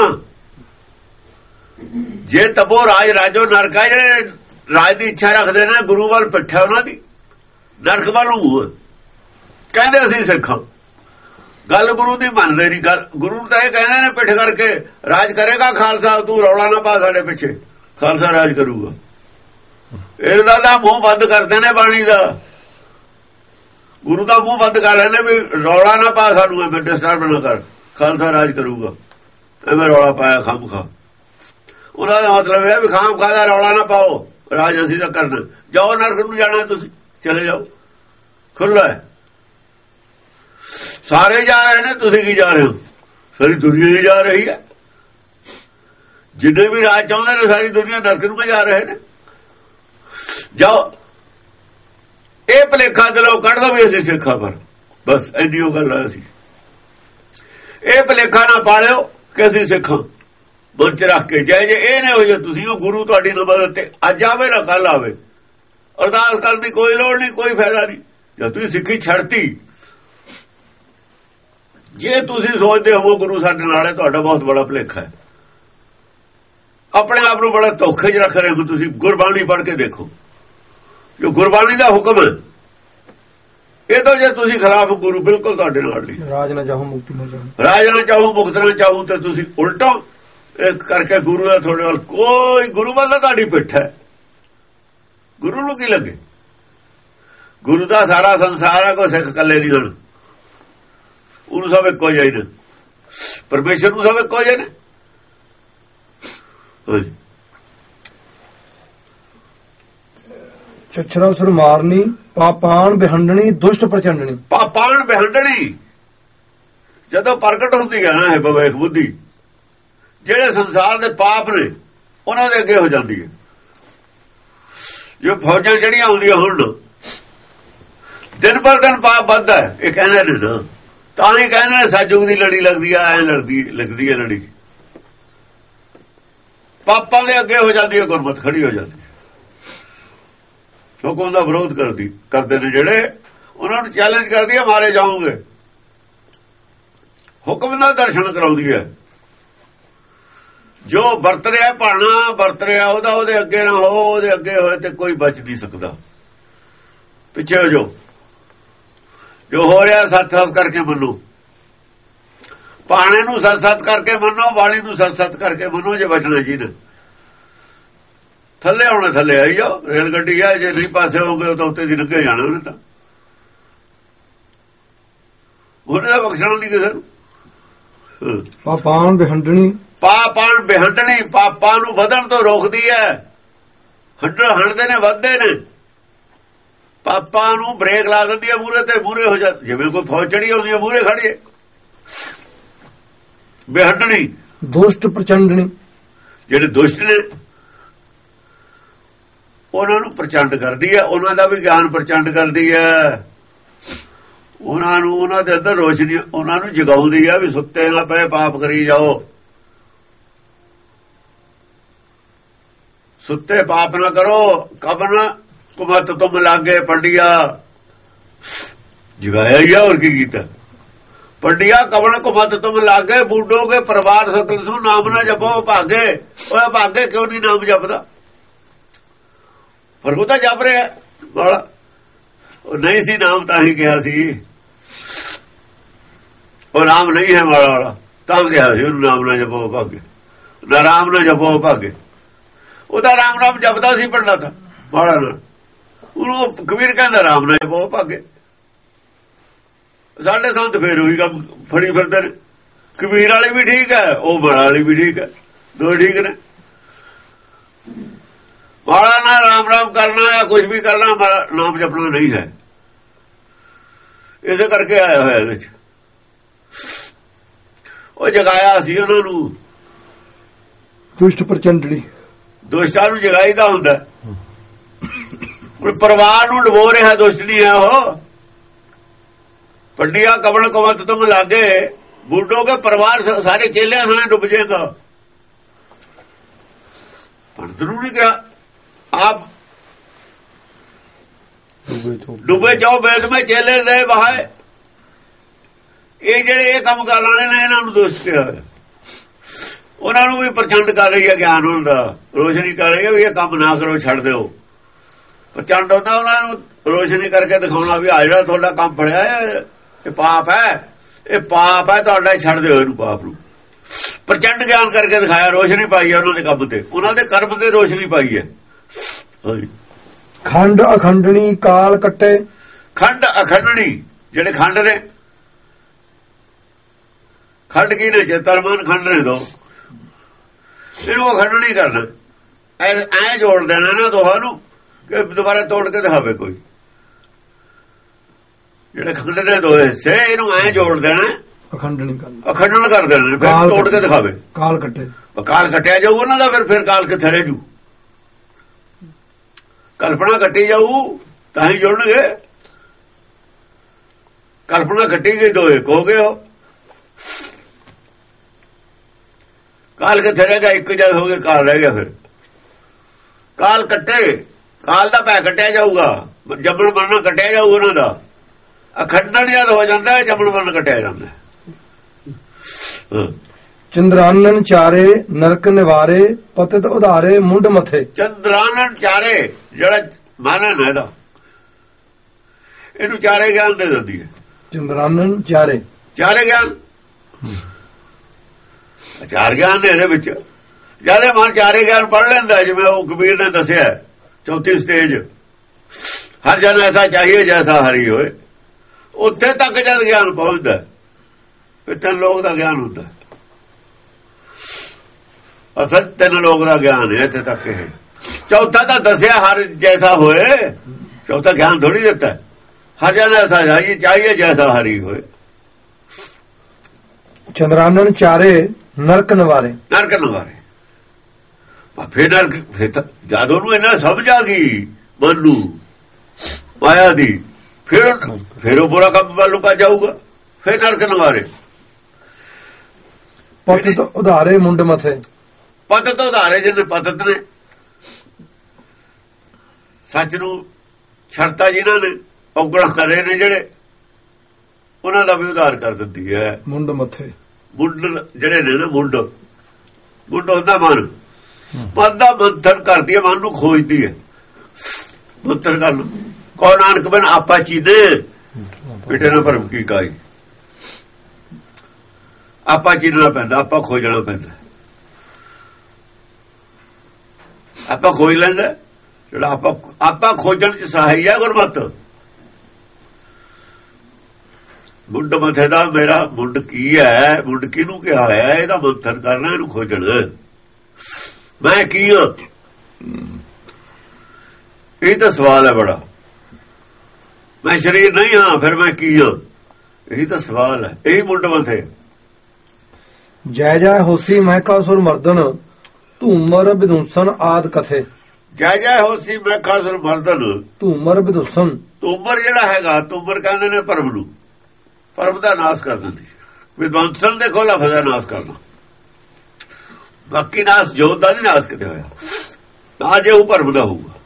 ਜੇ ਤਬੋ ਰਾਜ ਰਾਜੋ ਨਰਕਾ, ਜਿਹੜੇ ਰਾਜ ਦੀ ਇੱਛਾ ਰੱਖਦੇ ਨੇ, ਗੁਰੂ ਵੱਲ ਪਿੱਠ ਹੈ ਉਹਨਾਂ ਦੀ, ਨਰਕ ਵੱਲ ਮੂੰਹ ਕਹਿੰਦੇ ਅਸੀਂ ਸਿੱਖਾਂ। ਗੱਲ ਗੁਰੂ ਦੀ ਮੰਨਦੇ ਨਹੀਂ। ਗੱਲ ਗੁਰੂ ਤਾਂ ਇਹ ਕਹਿੰਦੇ ਨੇ ਪਿੱਠ ਕਰਕੇ ਰਾਜ ਕਰੇਗਾ ਖਾਲਸਾ, ਤੂੰ ਰੌਲਾ ਨਾ ਪਾ ਸਾਡੇ ਪਿੱਛੇ, ਖਾਲਸਾ ਰਾਜ ਕਰੂਗਾ। ਇਹਦਾ ਤਾਂ ਮੂੰਹ ਬੰਦ ਕਰਦੇ ਨੇ ਬਾਣੀ ਦਾ। ਗੁਰੂ ਦਾ ਮੂੰਹ ਬੰਦ ਕਰ ਲੈਣੇ ਵੀ ਰੌਲਾ ਨਾ ਪਾ ਸਾਨੂੰ, ਐਵੇਂ ਡਿਸਟਰਬ ਨਾ ਕਰ, ਖਾਲਸਾ ਰਾਜ ਕਰੂਗਾ। ਐਵੇਂ ਰੌਲਾ ਪਾਇਆ ਖਾਮ ਖਾ। ਉਹਨਾਂ ਦਾ ਮਤਲਬ ਇਹ ਵੀ ਖਾਮ ਖਾ ਦਾ ਰੌਲਾ ਨਾ ਪਾਓ, ਰਾਜ ਅਸੀਂ ਤਾਂ ਕਰਨਾ। ਜਾਓ ਨਰਕ ਨੂੰ ਜਾਣਾ ਤੁਸੀਂ, ਚਲੇ ਜਾਓ, ਖੁੱਲਾ ਹੈ। ਸਾਰੇ ਜਾ ਰਹੇ ਨੇ, ਤੁਸੀਂ ਕੀ ਜਾ ਰਹੇ ਹੋ? ਸਾਰੀ ਦੁਨੀਆ ਹੀ ਜਾ ਰਹੀ ਹੈ। ਜਿੰਨੇ ਵੀ ਰਾਜ ਚਾਹੁੰਦੇ ਨੇ ਸਾਰੀ ਦੁਨੀਆ ਨਰਕ ਨੂੰ ਜਾ ਰਹੇ ਨੇ। ਜਾਓ, ਇਹ ਭਲੇਖਾ ਦਿਲੋਂ ਕੱਢ ਦੋ ਵੀ ਅਸੀਂ ਸਿੱਖਾਂ, ਪਰ ਬਸ ਇੰਨੀ ਉਹ ਗੱਲ ਹੈ। ਅਸੀਂ ਇਹ ਭਲੇਖਾ ਨਾ ਪਾਲਿਓ ਕਿ ਅਸੀਂ ਸਿੱਖਾਂ, ਮਨ ਚ ਰੱਖ ਕੇ। ਜੇ ਇਹ ਨਾ ਹੋ ਜਾ ਤੁਸੀਂ ਉਹ ਗੁਰੂ ਤੁਹਾਡੀ ਨਬਦ ਤੇ ਅੱਜ ਆਵੇ ਨਾ ਕੱਲ ਆਵੇ, ਅਰਦਾਸ ਕਰਨ ਦੀ ਕੋਈ ਲੋੜ ਨਹੀਂ, ਕੋਈ ਫਾਇਦਾ ਨਹੀਂ। ਜੇ ਤੁਸੀਂ ਸਿੱਖੀ ਛੱਡਤੀ, ਜੇ ਤੁਸੀਂ ਸੋਚਦੇ ਹੋ ਗੁਰੂ ਸਾਡੇ ਨਾਲ ਹੈ, ਤੁਹਾਡਾ ਬਹੁਤ ਬੜਾ ਭੁਲੇਖਾ ਹੈ। ਆਪਣੇ ਆਪ ਨੂੰ ਬੜਾ ਧੋਖੇ 'ਚ ਰੱਖ ਰਹੇ ਹੋ ਤੁਸੀਂ। ਗੁਰਬਾਣੀ ਪੜ੍ਹ ਕੇ ਦੇਖੋ, ਜੋ ਗੁਰਬਾਣੀ ਦਾ ਹੁਕਮ ਹੈ, ਇਹ ਤੋਂ ਜੇ ਤੁਸੀਂ ਖਿਲਾਫ, ਗੁਰੂ ਬਿਲਕੁਲ ਤੁਹਾਡੇ ਨਾਲ ਨਹੀਂ। ਰਾਜ ਨਾ ਚਾਹੋ ਮੁਕਤੀ ਨਾ ਚਾਹੋ, ਰਾਜ ਨਾ ਚਾਹੋ ਮੁਕਤ ਨਾ ਚਾਹੋ, ਤੇ ਤੁਸੀਂ ਉਲਟਾ ਇਹ ਕਰਕੇ ਗੁਰੂ ਦਾ ਤੁਹਾਡੇ ਵੱਲ ਕੋਈ, ਗੁਰੂ ਵੱਲ ਤਾਂ ਤੁਹਾਡੀ ਪਿੱਠ ਹੈ। ਗੁਰੂ ਨੂੰ ਕੀ ਲੱਗੇ? ਗੁਰੂ ਦਾ ਸਾਰਾ ਸੰਸਾਰ ਹੈ, ਕੋਈ ਸਿੱਖ ਇਕੱਲੇ ਨਹੀਂ ਹਨ। ਉਹਨੂੰ ਸਭ ਇੱਕੋ ਜਿਹੇ ਨੇ, ਪਰਮੇਸ਼ਰ ਨੂੰ ਸਭ ਇੱਕੋ ਜਿਹੇ ਨੇ। ਛਛਰਾ ਸੁਰ ਮਾਰਨੀ, ਪਾਪਾਨ ਬਿਹੰਡਣੀ, ਦੁਸ਼ਟ ਪ੍ਰਚੰਡਣੀ। ਪਾਪਾਨ ਬਿਹੰਡਣੀ ਜਦੋਂ ਪ੍ਰਗਟ ਹੁੰਦੀ ਹੈ ਨਾ, ਇਹ ਵਿਵੇਕ ਬੁੱਧੀ, ਜਿਹੜੇ ਸੰਸਾਰ ਦੇ ਪਾਪ ਨੇ ਉਹਨਾਂ ਦੇ ਅੱਗੇ ਹੋ ਜਾਂਦੀ ਹੈ। ਜੋ ਫੌਜਾਂ ਜਿਹੜੀਆਂ ਆਉਂਦੀਆਂ ਹੁਣ, ਦਿਨ ਪਰ ਦਿਨ ਪਾਪ ਵੱਧਦਾ ਹੈ। ਇਹ ਕਹਿੰਦੇ ਨੇ ਨਾ, ਤਾਂ ਹੀ ਕਹਿੰਦੇ ਨੇ ਸਤਿਯੁਗ ਦੀ ਲੜੀ ਲੱਗਦੀ ਆ, ਐ ਲੱਗਦੀ ਹੈ ਲੜੀ। ਪਾਪਾਂ ਦੇ ਅੱਗੇ ਹੋ ਜਾਂਦੀ ਹੈ, ਗੁਰਮਤਿ ਖੜੀ ਹੋ ਜਾਂਦੀ ਹੈ। ਹੁਕਮ ਦਾ ਵਿਰੋਧ ਕਰਦੇ ਨੇ ਜਿਹੜੇ, ਉਹਨਾਂ ਨੂੰ ਚੈਲੰਜ ਕਰਦੀ ਹੈ, ਮਾਰੇ ਜਾਓਗੇ। ਹੁਕਮ ਦਾ ਦਰਸ਼ਨ ਕਰਾਉਂਦੀ ਹੈ। ਜੋ ਵਰਤ ਰਿਹਾ ਭਾਣਾ ਵਰਤ ਰਿਹਾ, ਉਹਦੇ ਅੱਗੇ ਨਾ ਹੋ, ਉਹਦੇ ਅੱਗੇ ਹੋਏ ਤੇ ਕੋਈ ਬਚ ਨਹੀਂ ਸਕਦਾ। ਪਿੱਛੇ ਹੋ ਜਾਓ। ਜੋ ਹੋ ਰਿਹਾ ਸੱਚ-ਸੱਚ ਕਰਕੇ ਮੰਨੋ, ਭਾਣੇ ਨੂੰ ਸੱਚ-ਸੱਚ ਕਰਕੇ ਮੰਨੋ, ਵਾਲੀ ਨੂੰ ਸੱਚ-ਸੱਚ ਕਰਕੇ ਮੰਨੋ। ਜੇ ਬਚਣਾ ਜੀ ਨੇ ਥੱਲੇ ਆਉਣਾ, ਥੱਲੇ ਆਈ ਜਾਓ। ਰੇਲ ਗੱਡੀ ਆ, ਜੇ ਨਹੀਂ ਪਾਸੇ ਹੋਗੇ ਤਾਂ ਉੱਤੇ ਦੀ ਲੰਘੇ ਜਾਣਾ ਉਹਨੇ। ਤਾਂ ਉਹਨੇ ਦਾ ਬਖਸ਼ਣਾ ਨਹੀਂ ਕਿਸੇ ਨੂੰ। ਪਾਪਾਨ ਬਿਹੰਡਣੀ, ਪਾਪਾਨ ਬਿਹੰਡਣੀ, ਪਾਪਾਂ ਨੂੰ ਵਧਣ ਤੋਂ ਰੋਕਦੀ ਹੈ। ਹੰਡਦੇ ਨੇ, ਵੱਧਦੇ ਨੇ। ਪਾਪਾਂ ਨੂੰ ਬ੍ਰੇਕ ਲਾ ਦਿੰਦੀ ਹੈ, ਮੂਹਰੇ ਤੇ ਮੂਹਰੇ ਹੋ ਜਾਂਦੀ। ਜਿਵੇਂ ਕੋਈ ਫੌਜ ਚੜੀ ਆਉਂਦੀ ਹੈ, ਮੂਹਰੇ ਖੜੀਏ। ਬਿਹੰਡਣੀ, ਦੁਸ਼ਟ ਪ੍ਰਚੰਡਣੀ, ਜਿਹੜੇ ਦੁਸ਼ਟ ਨੇ ਉਹਨਾਂ ਨੂੰ ਪ੍ਰਚੰਡ ਕਰਦੀ ਹੈ। ਉਹਨਾਂ ਦਾ ਵੀ ਗਿਆਨ ਪ੍ਰਚੰਡ ਕਰਦੀ ਹੈ। ਉਹਨਾਂ ਨੂੰ, ਉਹਨਾਂ ਦੇ ਅੰਦਰ ਰੋਸ਼ਨੀ, ਉਹਨਾਂ ਨੂੰ ਜਗਾਉਂਦੀ ਹੈ ਵੀ ਸੁੱਤੇ ਨਾ ਪਏ ਪਾਪ ਕਰੀ ਜਾਓ। ਸੁੱਤੇ ਪਾਪ ਨਾ ਕਰੋ। ਕਬਨ ਕੁਮਤ ਤੁਮ ਲਾਗੇ ਪੰਡਿਆ, ਜਗਾਇਆ ਹੀ ਆ, ਹੋਰ ਕੀ ਕੀਤਾ? ਪੰਡਿਆ ਕਬਨ ਕੁਮਤ ਤੁਮ ਲਾਗੇ, ਬੂਡੋਗੇ ਪਰਿਵਾਰ ਸਤਲ ਸੂ, ਨਾਮ ਨਾ ਜਪੋ ਭਾਗੇ। ਉਹ ਭਾਗੇ ਕਿਉਂ ਨਹੀਂ ਨਾਮ ਜਪਦਾ? ਪਰ ਉਹ ਤਾਂ ਜਪ ਰਿਹਾ ਵਾਲਾ, ਉਹ ਨਹੀਂ ਸੀ ਨਾਮ, ਤਾਂ ਹੀ ਕਿਹਾ ਸੀ। ਉਹ ਨਾਮ ਨਹੀਂ ਹੈ ਵਾਲਾ, ਤਾਂ ਕਿਹਾ ਸੀ ਉਹਨੂੰ ਨਾਮ ਨਾ ਜਪੋ ਭਾਗੇ, ਨਾ ਰਾਮ ਨਾ ਜਪੋ ਭਾਗੇ। ਉਹਦਾ ਰਾਮ ਨਾਮ ਜਪਦਾ ਸੀ ਪੰਡਾ ਤਾਂ ਵਾਲਾ ਨਾਲ। ਉਹਨੂੰ ਕਬੀਰ ਕਹਿੰਦਾ ਰਾਮ ਨਾ ਜਪੋ ਭਾਗੇ। ਸਾਡੇ ਸੰਤ ਫੇਰ ਉਹੀ ਕੰਮ ਫੜੀ ਫਿਰਦੇ ਨੇ। ਕਬੀਰ ਵਾਲੀ ਵੀ ਠੀਕ ਹੈ, ਉਹ ਬੜਾ ਵਾਲੀ ਵੀ ਠੀਕ ਹੈ, ਦੋ ਠੀਕ ਨੇ। ਮਾੜਾ ਨਾ ਰਾਮ ਰਾਮ ਕਰਨਾ ਜਾਂ ਕੁਝ ਵੀ ਕਰਨਾ, ਨਾਮ ਜਪਣਾ ਨਹੀਂ ਹੈ। ਇਹਦੇ ਕਰਕੇ ਆਇਆ ਹੋਇਆ ਇਹਦੇ ਚ। ਉਹ ਜਗਾਇਆ ਸੀ ਉਹਨਾਂ ਨੂੰ। ਦੁਸ਼ਟ ਪ੍ਰਚੰਡਣੀ, ਦੁਸ਼ਟਾਂ ਨੂੰ ਜਗਾਈਦਾ ਹੁੰਦਾ। ਹੁਣ ਪਰਿਵਾਰ ਨੂੰ ਡਬੋ ਰਿਹਾ ਦੁਸ਼ਟ ਨਹੀਂ ਹੈ ਉਹ। ਪੰਡਿਆ ਕਬਲ ਕਵਤ ਤੁਮ ਲਾਗੇ, ਬੂਡੋਗੇ ਪਰਿਵਾਰ ਸਾਰੇ ਚੇਲਿਆਂ ਸਣੇ ਡੁੱਬ ਜਾਏਗਾ। ਪੰਡਤ ਨੂੰ ਨਹੀਂ ਕਿਹਾ, ਆਪ ਡੁੱਬੇ ਜਾਓ ਬੇਦ ਮੈਂ ਚੇਲੇ ਦੇ ਬਹਾਏ। ਇਹ ਜਿਹੜੇ ਇਹ ਕੰਮ ਕਰਨ ਵਾਲੇ ਨੇ, ਇਹਨਾਂ ਨੂੰ ਦੋਸ਼ ਕਿਹਾ ਹੋਇਆ। ਉਹਨਾਂ ਨੂੰ ਵੀ ਪ੍ਰਚੰਡ ਕਰ ਰਹੀ ਹੈ ਗਿਆਨ, ਉਹਨਾਂ ਦਾ ਰੋਸ਼ਨੀ ਕਰ ਰਹੀ ਹੈ ਵੀ ਇਹ ਕੰਮ ਨਾ ਕਰੋ, ਛੱਡ ਦਿਓ। ਪ੍ਰਚੰਡ ਹੁੰਦਾ ਉਹਨਾਂ ਨੂੰ ਰੋਸ਼ਨੀ ਕਰਕੇ ਦਿਖਾਉਣਾ ਵੀ ਆ ਜਿਹੜਾ ਤੁਹਾਡਾ ਕੰਮ ਫੜਿਆ ਇਹ ਪਾਪ ਹੈ, ਇਹ ਪਾਪ ਹੈ ਤੁਹਾਡਾ, ਛੱਡ ਦਿਓ ਇਹਨੂੰ ਪਾਪ ਨੂੰ। ਪ੍ਰਚੰਡ ਗਿਆਨ ਕਰਕੇ ਦਿਖਾਇਆ, ਰੋਸ਼ਨੀ ਪਾਈ ਹੈ ਉਹਨਾਂ ਦੇ ਕੰਮ ਤੇ, ਉਹਨਾਂ ਦੇ ਕਰਮ ਤੇ ਰੋਸ਼ਨੀ ਪਾਈ ਹੈ। ਖੰਡ ਅਖੰਡਣੀ ਕਾਲ ਕੱਟੇ, ਖੰਡ ਅਖੰਡਣੀ ਜਿਹੜੇ ਖੰਡ ਨੇ, ਖੰਡ ਕੀ ਨੇ? ਚੇਤਨ ਮਨ ਖੰਡ ਨੇ ਦੋ, ਇਹਨੂੰ ਅਖੰਡ ਨਹੀਂ ਕਰਨਾ, ਐ ਜੋੜ ਦੇਣਾ ਨਾ ਦੋਹਾਂ ਨੂੰ ਕਿ ਦੁਬਾਰਾ ਤੋੜ ਕੇ ਦਿਖਾਵੇ ਕੋਈ। ਜਿਹੜੇ ਖੰਡ ਨੇ ਦੋ ਹਿੱਸੇ, ਇਹਨੂੰ ਐ ਜੋੜ ਦੇਣਾ, ਅਖੰਡਣੀ ਕਰਨਾ, ਅਖੰਡਣ ਕਰ ਦੇਣਾ, ਫਿਰ ਤੋੜ ਕੇ ਦਿਖਾਵੇ। ਕਾਲ ਕੱਟੇ, ਕਾਲ ਕੱਟਿਆ ਜਾਊ ਉਹਨਾਂ ਦਾ, ਫਿਰ ਕਾਲ ਕਿੱਥੇ ਰਹਿ ਜੂ? ਕਲਪਨਾ ਕੱਟੀ ਜਾਊ ਤਾਂ ਹੀ ਜੁੜਨਗੇ। ਕਲਪਨਾ ਕੱਟੀ ਗਈ, ਦੋ ਇੱਕ ਹੋ ਗਏ ਹੋ। ਕਾਲ ਕਿੱਥੇ ਰਹਿ ਗਿਆ? ਇੱਕ ਜਦ ਹੋ ਗਏ ਕਾਲ ਰਹਿ ਗਿਆ। ਫਿਰ ਕਾਲ ਕੱਟੇ, ਕਾਲ ਦਾ ਪੈ ਕੱਟਿਆ ਜਾਊਗਾ, ਜੰਮਣ ਮਰਨ ਕੱਟਿਆ ਜਾਊ ਉਹਨਾਂ ਦਾ। ਅਖੰਡਣ ਜਦ ਹੋ ਜਾਂਦਾ, ਜੰਮਣ ਮਰਨ ਕੱਟਿਆ ਜਾਂਦਾ। ਚੰਦਰਾਨਨ ਚਾਰੇ ਨਰਕ ਨਿਵਾਰੇ, ਪਤਿਤ ਉਧਾਰੇ ਮੁੰਡ ਮੱਥੇ। ਚੰਦਰਾਨਨ ਚਾਰੇ ਜਿਹੜਾ ਮਾਨਨ ਹੈ ਇਹਦਾ, ਇਹਨੂੰ ਚਾਰੇ ਗਿਆਨ ਦੇ ਦਿੰਦੀ ਹੈ। ਚੰਦਰਾਨਨ ਚਾਰੇ, ਚਾਰੇ ਗਿਆਨ, ਚਾਰ ਗਿਆਨ ਨੇ ਇਹਦੇ ਵਿੱਚ। ਜਿਆਦਾ ਮਨ ਚਾਰੇ ਗਿਆਨ ਪੜ੍ਹ ਲੈਂਦਾ, ਜਿਵੇਂ ਉਹ ਕਬੀਰ ਨੇ ਦੱਸਿਆ ਚੌਥੀ ਸਟੇਜ, ਹਰ ਜਨ ਐਸਾ ਚਾਹੀਏ ਜੈਸਾ ਹਰੀ ਹੋਏ। ਉੱਥੇ ਤੱਕ ਜਦ ਗਿਆਨ ਪਹੁੰਚਦਾ, ਫਿਰ ਤਿੰਨ ਲੋਕ ਦਾ ਗਿਆਨ ਹੁੰਦਾ। ਅਸਲ ਤਿੰਨ ਲੋਕ ਦਾ ਗਿਆਨ ਹੈ ਇੱਥੇ ਤੱਕ। ਇਹ ਚੌਥਾ ਤਾਂ ਦੱਸਿਆ ਹਰ ਜੈਸਾ ਹੋਏ, ਚੌਥਾ ਗਿਆਨ ਥੋੜੀ ਦਿੱਤਾ। ਹਰ ਜਨ ਐਸਾ ਚਾਹੀਏ ਜੈਸਾ ਹਰੀ ਹੋਏ। ਚੰਦਰਾਨਨ ਚਾਰੇ ਨਰਕ ਨਿਵਾਰੇ, ਨਰਕ ਨਿਵਾਰੇ। ਫਿਰ ਨਰਕ, ਜਦ ਉਹਨੂੰ ਇਹਨਾਂ ਸਮਝ ਆ ਗਈ ਮਨ ਨੂੰ ਮਾਇਆ ਦੀ, ਫਿਰ ਉਹ ਬੁਰਾ ਕੰਮ ਵੱਲ ਲੁਕਾ ਜਾਊਗਾ। ਫਿਰ ਨਰਕ ਨਿਵਾਰੇ। ਪਤਿਤ ਉਧਾਰੇ ਮੁੰਡ ਮੱਥੇ, ਪਤਿਤ ਉਧਾਰੇ ਜਿਹਨੇ ਪਤਿਤ ਨੇ, ਸੱਚ ਨੂੰ ਛੱਡਤਾ ਜਿਨ੍ਹਾਂ ਨੇ, ਔਗਣ ਕਰੇ ਨੇ ਜਿਹੜੇ, ਉਹਨਾਂ ਦਾ ਵੀ ਉਧਾਰ ਕਰ ਦਿੰਦੀ ਹੈ। ਮੁੰਡ ਮੱਥੇ, ਮੁੰਡ ਜਿਹੜੇ ਨੇ ਨਾ, ਮੁੰਡ ਹੁੰਦਾ ਮਨ, ਮਨ ਦਾ ਮੰਥਨ ਕਰਦੀ ਹੈ, ਮਨ ਨੂੰ ਖੋਜਦੀ ਹੈ। ਮੰਥਨ ਕਰਨ ਕੋ ਨਾਨਕ ਬਨ ਆਪਾ ਚੀਦੇ ਪਿੱਟੇ ਨਾ ਭਰਮ ਕੀ ਕਾਈ। ਆਪਾ ਚੀਦਣਾ ਪੈਂਦਾ, ਆਪਾ ਖੋਜਣਾ ਪੈਂਦਾ। ਆਪਾਂ ਖੋਜ ਲੈਂਦਾ, ਜਿਹੜਾ ਆਪਾਂ ਖੋਜਣ ਚ ਸਹਾਈ ਹੈ ਗੁਰਮਤਿ। ਮੁੰਡ ਮੱਥੇ ਦਾ ਮੇਰਾ ਮੁੰਡ ਕੀ ਹੈ, ਮੁੰਡ ਕਿਹਨੂੰ ਕਿਹਾ ਹੈ, ਇਹਦਾ ਮੰਥਨ ਕਰਨਾ, ਇਹਨੂੰ ਖੋਜਣਾ। ਮੈਂ ਕੀ ਹਾਂ, ਇਹ ਤਾਂ ਸਵਾਲ ਹੈ ਬੜਾ। ਮੈਂ ਸਰੀਰ ਨਹੀਂ ਹਾਂ, ਫਿਰ ਮੈਂ ਕੀ ਹਾਂ, ਇਹੀ ਤਾਂ ਸਵਾਲ ਹੈ। ਇਹੀ ਮੁੰਡ ਮੱਥੇ। ਜੈ ਜੈ ਹੋਸੀ ਮਹਿਕਾਸੁਰ ਮਰਦਨ, ਧੂਮਰ ਵਿਦੁੰਸਨ ਆਦ ਕਥੇ। ਜੈ ਜੈ ਹੋਸੀ ਮਹਿਕਾਸੁਰ ਮਰਦਨ, ਧੂਮਰ ਵਿਦੁੰਸਨ। ਧੂਮਰ ਜਿਹੜਾ ਹੈਗਾ, ਧੂਮਰ ਕਹਿੰਦੇ ਨੇ ਭਰਮ ਨੂੰ, ਭਰਮ ਦਾ ਨਾਸ਼ ਕਰ ਦਿੰਦੀ। ਵਿਦਵੰਸਨ ਦੇ ਕੋਲ ਲਫ਼ਜ਼ ਦਾ ਨਾਸ਼ ਕਰਨਾ, ਬਾਕੀ ਨਾਸ਼ ਜੋਤ ਦਾ ਨਹੀਂ ਨਾਸ਼ ਕਿਤੇ ਹੋਇਆ। ਨਾ ਜੇ ਉਹ ਭਰਮ ਦਾ ਹੋਊਗਾ।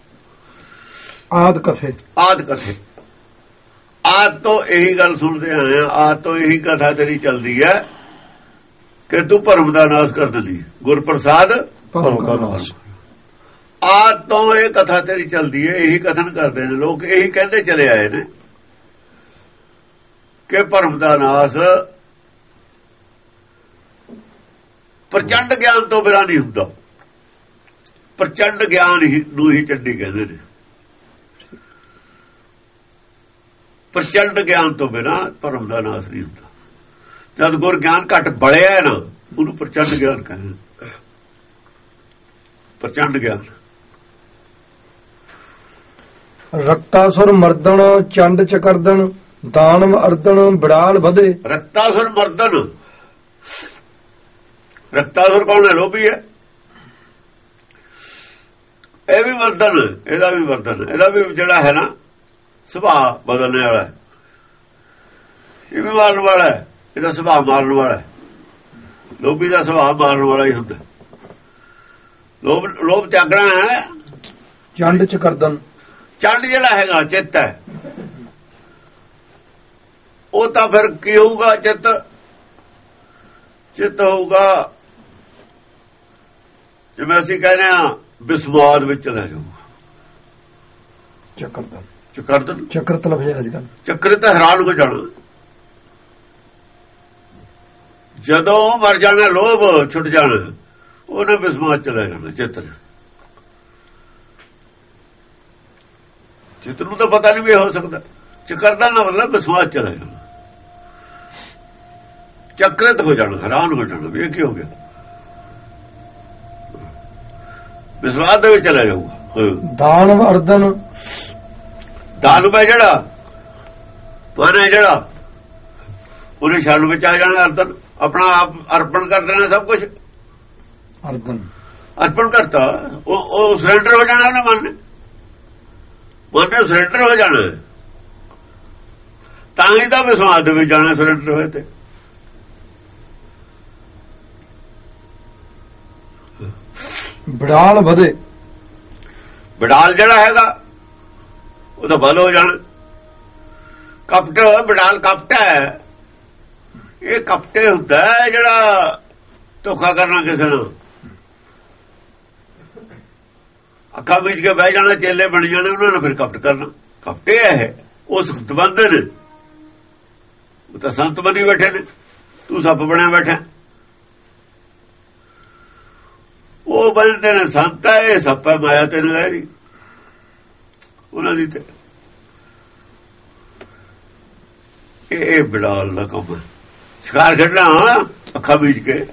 ਆਦ ਕਥੇ, ਆਦ ਕਥੇ, ਆਦ ਤੋਂ ਇਹੀ ਗੱਲ ਸੁਣਦੇ ਆਏ ਆ, ਆਦ ਤੋਂ ਇਹੀ ਕਥਾ ਤੇਰੀ ਚੱਲਦੀ ਹੈ ਕਿ ਤੂੰ ਭਰਮ ਦਾ ਨਾਸ਼ ਕਰ ਦਿੰਦੀ। ਗੁਰਪ੍ਰਸਾਦ ਭਰਮ ਦਾ ਨਾਸ਼। ਆਦ ਤੋਂ ਇਹ ਕਥਾ ਤੇਰੀ ਚੱਲਦੀ ਹੈ, ਇਹੀ ਕਥਨ ਕਰਦੇ ਨੇ ਲੋਕ, ਇਹੀ ਕਹਿੰਦੇ ਚਲੇ ਆਏ ਨੇ ਕਿ ਭਰਮ ਦਾ ਨਾਸ਼ ਪ੍ਰਚੰਡ ਗਿਆਨ ਤੋਂ ਬਿਨਾਂ ਨਹੀਂ ਹੁੰਦਾ। ਪ੍ਰਚੰਡ ਗਿਆਨ ਨੂੰ ਹੀ ਚੰਡੀ ਕਹਿੰਦੇ ਨੇ। ਪ੍ਰਚੰਡ ਗਿਆਨ ਤੋਂ ਬਿਨਾਂ ਭਰਮ ਦਾ ਨਾਸ਼ ਨਹੀਂ ਹੁੰਦਾ। ਜਦ ਗੁਰ ਗਿਆਨ ਘਟ ਬੜਿਆ ਨਾ, ਉਹਨੂੰ ਪ੍ਰਚੰਡ ਗਿਆਨ ਕਹਿੰਦੇ। ਪ੍ਰਚੰਡ ਗਿਆਨ। ਰਕਤਾਸੁਰ ਮਰਦਨ ਚੰਡ ਚਕਰਦਨ, ਦਾਨਵ ਅਰਦਨ ਬਿੜਾਲ ਵਧੇ। ਰਕਤਾਸੁਰ ਮਰਦਨ, ਰਕਤਾਸੁਰ ਕੌਣ ਹੈ? ਲੋਭੀ ਹੈ। ਇਹ ਵੀ ਮਰਦਨ, ਇਹਦਾ ਵੀ ਮਰਦਨ, ਇਹਦਾ ਵੀ ਜਿਹੜਾ ਹੈ ਨਾ ਸੁਭਾਅ ਬਦਲਣੇ ਵਾਲਾ, ਇਹ ਵੀ ਮਾਰਨ ਵਾਲਾ ਹੈ। ਇਹਦਾ ਸੁਭਾਅ ਮਾਰਨ ਵਾਲਾ ਹੈ। ਲੋਭੀ ਦਾ ਸੁਭਾਅ ਮਾਰਨ ਵਾਲਾ ਹੀ ਹੁੰਦਾ। ਲੋਭ ਤਿਆਗਣਾ ਹੈ। ਚੰਡ ਚਕਰਦਨ, ਚੰਡ ਜਿਹੜਾ ਹੈਗਾ ਚਿੱਤ ਹੈ, ਉਹ ਤਾਂ ਫਿਰ ਕੀ ਹੋਊਗਾ? ਚਿੱਤ ਹੋਊਗਾ, ਜਿਵੇਂ ਅਸੀਂ ਕਹਿੰਦੇ ਹਾਂ ਬਿਸਮਾਦ ਵਿੱਚ ਚਲਾ ਜਾਊਗਾ। ਚਕਰਦਨ ਚਕਰਦਨ ਚਕਰਤ ਲਫ਼ਜ਼ ਅੱਜ ਕੱਲ ਚੱਕਰ ਤਾਂ ਹੈਰਾਨ ਹੋ ਜਾਣਾ। ਜਦੋਂ ਮਰ ਜਾਣਾ ਲੋਭ ਛੁੱਟ ਜਾਣਾ ਉਹਨੇ ਬਿਸਮਾਤ ਚਲਾ ਜਾਣਾ। ਚਿੱਤ ਨੂੰ ਤਾਂ ਪਤਾ ਨਹੀਂ ਵੀ ਹੋ ਸਕਦਾ। ਚਕਰਦਨ ਦਾ ਮਤਲਬ ਬਿਸਮਾਤ ਚਲਾ ਜਾਣਾ, ਚਕਰਿਤ ਹੋ ਜਾਣਾ, ਹੈਰਾਨ ਹੋ ਜਾਣਾ ਵੀ ਇਹ ਕੀ ਹੋ ਗਿਆ। ਬਿਸਮਾਤ ਦੇ ਵਿੱਚ ਚਲਾ ਜਾਊਗਾ। ਦਾਨਵ ਅਰਦਨ ਦਾਨਵ ਹੈ ਜਿਹੜਾ ਮਨ ਹੈ ਜਿਹੜਾ ਉਹਨੇ ਛਾਲ ਵਿੱਚ ਆ ਜਾਣਾ। ਅਰਦਨ ਆਪਣਾ ਆਪ ਅਰਪਣ ਕਰ ਦੇਣਾ, ਸਭ ਕੁਝ ਅਰਦਨ ਅਰਪਣ ਕਰਤਾ। ਉਹ ਸਰੈਂਡਰ ਹੋ ਜਾਣਾ ਉਹਨੇ। ਮਨ ਨੇ ਸਰੈਂਡਰ ਹੋ ਜਾਣਾ, ਤਾਂ ਹੀ ਤਾਂ ਬਿਸਮਾਤ ਦੇ ਵਿੱਚ ਜਾਣਾ ਸਰੈਂਡਰ ਹੋਏ ਤੇ। ਬਿੜਾਲ ਵਧੇ ਬਿੜਾਲ ਜਿਹੜਾ ਹੈਗਾ ਉਹਦਾ ਬਲ ਹੋ ਜਾਣਾ। ਕਪਟ ਬਿੜਾਲ ਕਪਟ ਹੈ। ਇਹ ਕਪਟੇ ਹੁੰਦਾ ਜਿਹੜਾ ਧੋਖਾ ਕਰਨਾ ਕਿਸੇ ਨੂੰ। ਅੱਖਾਂ ਵਿੱਚ ਕੇ ਬਹਿ ਜਾਣਾ, ਚੇਲੇ ਬਣ ਜਾਣੇ, ਉਹਨਾਂ ਨੇ ਫਿਰ ਕਪਟ ਕਰਨਾ। ਕਪਟੇ ਹੈ ਉਹ ਸੰਤ ਬੰਦੇ ਨੇ, ਉਹ ਤਾਂ ਸੰਤ ਬਣੀ ਬੈਠੇ ਨੇ, ਤੂੰ ਸੱਪ ਬਣਿਆ ਬੈਠਾ। ਉਹ ਬੰਦੇ ਨੇ ਸੰਤ ਹੈ, ਇਹ ਸੱਪ ਹੈ, ਮਾਇਆ ਤੇ ਨਗਾਰੀ ਉਹਨਾਂ ਦੀ। ਤੇ ਇਹ ਬਿੜਾਲ ਦਾ ਕੰਮ ਹੈ, ਸ਼ਿਕਾਰ ਖੇਡਣਾ ਅੱਖਾਂ ਵਿੱਚ ਕੇ।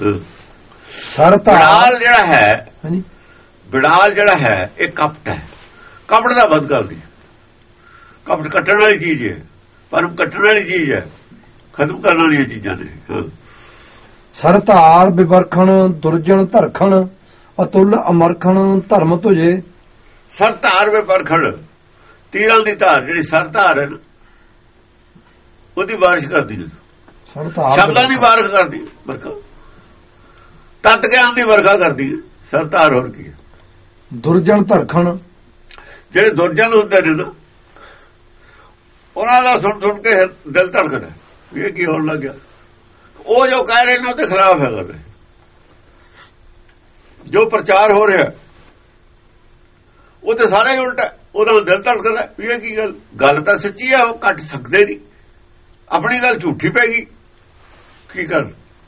ਬਿੜਾਲ ਜਿਹੜਾ ਹੈ, ਬਿੜਾਲ ਜਿਹੜਾ ਹੈ ਇਹ ਕਪਟ ਹੈ। ਕਪਟ ਦਾ ਵੱਧ ਕਰਦੀ। ਕਪਟ ਕੱਟਣ ਵਾਲੀ ਚੀਜ਼ ਹੈ, ਪਰ ਕੱਟਣ ਵਾਲੀ ਚੀਜ਼ ਹੈ, ਖਤਮ ਕਰਨ ਵਾਲੀਆਂ ਚੀਜ਼ਾਂ ਨੇ। ਸਰਤਾਰ ਬਿਵਰਖਣ ਦੁਰਜਨ ਧਰਖਣ ਅਤੁੱਲ ਅਮਰਖਣ ਧਰਮ ਤੁਝੇ। ਸਰਤਾਰ ਬਿਵਰਖਣ ਤੀਰਾਂ ਦੀ ਧਾਰ ਜਿਹੜੀ ਸਰਤਾਰ ਹੈ ਨਾ ਉਹਦੀ ਬਾਰਿਸ਼ ਕਰਦੀ ਨੇ। ਸ਼ਬਦਾਂ ਦੀ ਬਾਰਿਸ਼ ਕਰਦੀ ਵਰਖਾ, ਤਤ ਗਿਆਨ ਦੀ ਵਰਖਾ ਕਰਦੀ ਹੈ ਸਰਤਾਰ। ਹੋਰ ਕੀ ਹੈ? ਦੁਰਜਨ ਧਰਖਣ ਜਿਹੜੇ ਦੁਰਜਨ ਹੁੰਦੇ ਨੇ ਨਾ ਉਹਨਾਂ ਦਾ ਸੁਣ ਸੁਣ ਕੇ ਦਿਲ ਧੜਕਦਾ ਇਹ ਕੀ ਹੋਣ ਲੱਗਿਆ। ਉਹ ਜੋ ਕਹਿ ਰਹੇ ਨੇ ਉਹਦੇ ਖਿਲਾਫ ਹੈ ਗੱਲ। ਜੋ ਪ੍ਰਚਾਰ ਹੋ ਰਿਹਾ ਉਹ ਤੇ ਸਾਰਾ ਹੀ ਉਲਟਾ। ਉਹਦਾ ਦਿਲ ਧੜਕਦਾ ਵੀ ਇਹ ਕੀ ਗੱਲ। ਗੱਲ ਤਾਂ ਸੱਚੀ ਹੈ, ਉਹ ਕੱਟ ਸਕਦੇ ਨਹੀਂ। ਆਪਣੀ ਗੱਲ ਝੂਠੀ ਪੈ ਗਈ, ਕੀ ਕਰ।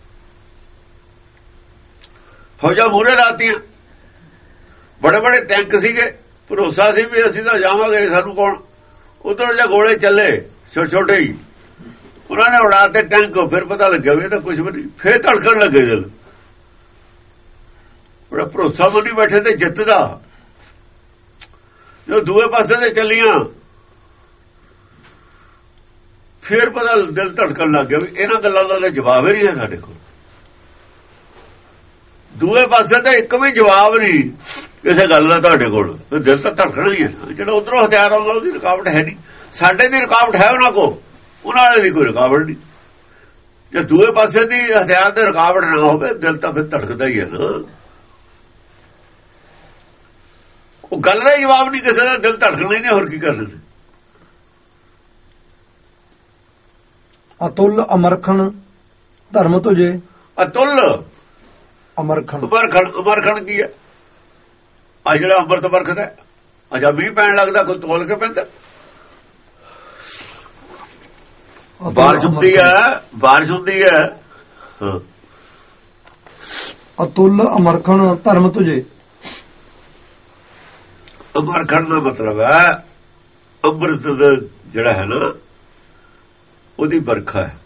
ਫੌਜਾਂ ਮੂਹਰੇ ਲਾਤੀਆਂ, ਬੜੇ ਬੜੇ ਟੈਂਕ ਸੀਗੇ, ਭਰੋਸਾ ਸੀ ਵੀ ਅਸੀਂ ਤਾਂ ਜਾਵਾਂਗੇ, ਸਾਨੂੰ ਕੌਣ। ਉਧਰ ਜਾਂ ਗੋਲੇ ਚੱਲੇ ਛੋਟੇ ਛੋਟੇ ਹੀ, ਉਹਨਾਂ ਨੇ ਉਡਾਤੇ ਟੈਂਕ। ਫਿਰ ਪਤਾ ਲੱਗਿਆ ਵੀ ਇਹ ਤਾਂ ਕੁਝ ਵੀ ਨਹੀਂ। ਫਿਰ ਧੜਕਣ ਲੱਗੇ ਦਿਲ। ਬੜਾ ਭਰੋਸਾ ਮੰਨੀ ਬੈਠੇ ਤੇ ਜਿੱਤ ਦਾ। ਜੋ ਦੂਏ ਪਾਸੇ ਤੇ ਚੱਲੀਆਂ ਫਿਰ ਪਤਾ ਦਿਲ ਧੜਕਣ ਲੱਗ ਗਿਆ ਵੀ ਇਹਨਾਂ ਗੱਲਾਂ ਦਾ ਜਵਾਬ ਹੀ ਨਹੀਂ ਹੈ ਸਾਡੇ ਕੋਲ। ਦੂਏ ਪਾਸੇ ਤੇ ਇੱਕ ਵੀ ਜਵਾਬ ਨਹੀਂ ਕਿਸੇ ਗੱਲ ਦਾ ਤੁਹਾਡੇ ਕੋਲ। ਦਿਲ ਤਾਂ ਧੜਕਣਾ ਹੀ ਹੈ। ਜਿਹੜਾ ਉਧਰੋਂ ਹਥਿਆਰ ਆਉਂਦਾ ਉਹਦੀ ਰੁਕਾਵਟ ਹੈ ਨਹੀਂ, ਸਾਡੇ ਦੀ ਰੁਕਾਵਟ ਹੈ ਉਹਨਾਂ ਕੋਲ, ਉਹਨਾਂ ਵਾਲੇ ਦੀ ਕੋਈ ਰੁਕਾਵਟ ਨਹੀਂ। ਜੇ ਦੂਏ ਪਾਸੇ ਦੀ ਹਥਿਆਰ ਦੀ ਰੁਕਾਵਟ ਨਾ ਹੋਵੇ ਦਿਲ ਤਾਂ ਫਿਰ ਧੜਕਦਾ ਹੀ ਹੈ ਨਾ। ਉਹ ਗੱਲ ਦਾ ਜਵਾਬ ਨਹੀਂ ਕਿਸੇ ਦਾ, ਦਿਲ ਧੜਕਣਾ ਹੀ ਨਹੀਂ। ਹੋਰ ਕੀ ਕਰਨਾ। ਅਤੁੱਲ ਅਮਰਖਣ ਧਰਮ ਤੁਝੇ। ਅਤੁੱਲ ਅਮਰਖਣ ਅਮਰਖਣ ਕੀ ਹੈ? ਆ ਜਿਹੜਾ ਅੰਮ੍ਰਿਤ ਵਰਖਦਾ, ਅਜਾ ਮੀਂਹ ਪੈਣ ਲੱਗਦਾ ਕੋਈ ਤੋਲ ਕੇ ਪੈਂਦਾ। ਬਾਰਿਸ਼ ਹੁੰਦੀ ਹੈ, ਬਾਰਿਸ਼ ਹੁੰਦੀ ਹੈ। ਅਤੁੱਲ ਅਮਰਖਣ ਧਰਮ ਤੁਝੇ। ਅਮਰਖਣ ਦਾ ਮਤਲਬ ਹੈ ਅੰਮ੍ਰਿਤ ਜਿਹੜਾ ਹੈ ਨਾ ਉਹਦੀ ਵਰਖਾ ਹੈ।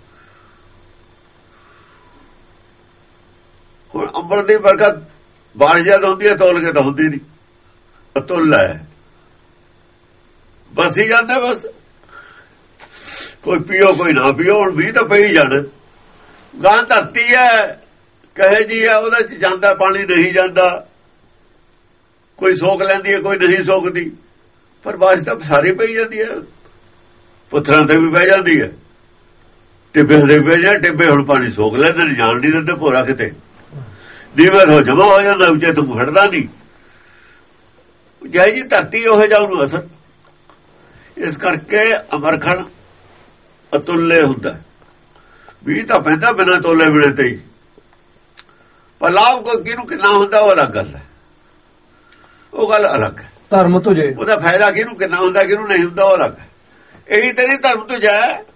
ਹੁਣ ਅੰਮ੍ਰਿਤ ਦੀ ਵਰਖਾ ਬਾਰਿਸ਼ ਜਦ ਹੁੰਦੀ ਹੈ ਤੋਲ ਕੇ ਤਾਂ ਹੁੰਦੀ ਨਹੀਂ। ਅਤੁੱਲ ਹੈ, ਬਸ ਹੀ ਜਾਂਦਾ। ਬਸ ਕੋਈ ਪੀਓ ਕੋਈ ਨਾ ਪੀਓ, ਹੁਣ ਵੀ ਤਾਂ ਪਈ ਜਾਣ। ਗਾਂ ਧਰਤੀ ਹੈ ਕਹੇ ਜੀ ਹੈ, ਉਹਦੇ ਚ ਜਾਂਦਾ ਪਾਣੀ ਨਹੀਂ ਜਾਂਦਾ। ਕੋਈ ਸੋਖ ਲੈਂਦੀ ਹੈ ਕੋਈ ਨਹੀਂ ਸੋਖਦੀ, ਪਰ ਬਾਰਿਸ਼ ਤਾਂ ਸਾਰੀ ਪਈ ਜਾਂਦੀ ਹੈ। ਪੁੱਥਰਾਂ ਤੇ ਵੀ ਬਹਿ ਜਾਂਦੀ ਹੈ, ਟਿੱਬੇ ਦੇ ਬਹਿ ਜਾ। ਟਿੱਬੇ ਹੁਣ ਪਾਣੀ ਸੋਖ ਲੈਂਦੇ ਨੇ, ਜਾਣ ਨਹੀਂ ਦਿੰਦੇ ਭੋਰਾ ਕਿਤੇ। ਦੀਵੇ ਤੋਂ ਜਮਾ ਹੋ ਜਾਂਦਾ, ਉੱਚੇ ਤੋਂ ਫੜਦਾ ਨਹੀਂ। ਜਾਈ ਜੀ ਧਰਤੀ ਉਹ ਜਾ ਉਹਨੂੰ ਅਸਰ। ਇਸ ਕਰਕੇ ਅਮਰਖਣ ਅਤੁੱਲੇ ਹੁੰਦਾ। ਵੀ ਤਾਂ ਪੈਂਦਾ ਬਿਨਾਂ ਤੋਲੇ ਬਿਨੇ ਤੇ ਹੀ, ਪਰ ਲਾਭ ਕੋਈ ਕਿਹਨੂੰ ਕਿੰਨਾ ਹੁੰਦਾ ਉਹ ਅਲੱਗ ਗੱਲ ਹੈ। ਉਹ ਗੱਲ ਅਲੱਗ ਹੈ। ਧਰਮ ਤੁਝੇ। ਉਹਦਾ ਫਾਇਦਾ ਕਿਹਨੂੰ ਕਿੰਨਾ ਹੁੰਦਾ ਕਿਹਨੂੰ ਨਹੀਂ ਹੁੰਦਾ ਉਹ ਅਲੱਗ। ਇਹੀ ਤੇਰੀ ਧਰਮ ਤੁਝਾ,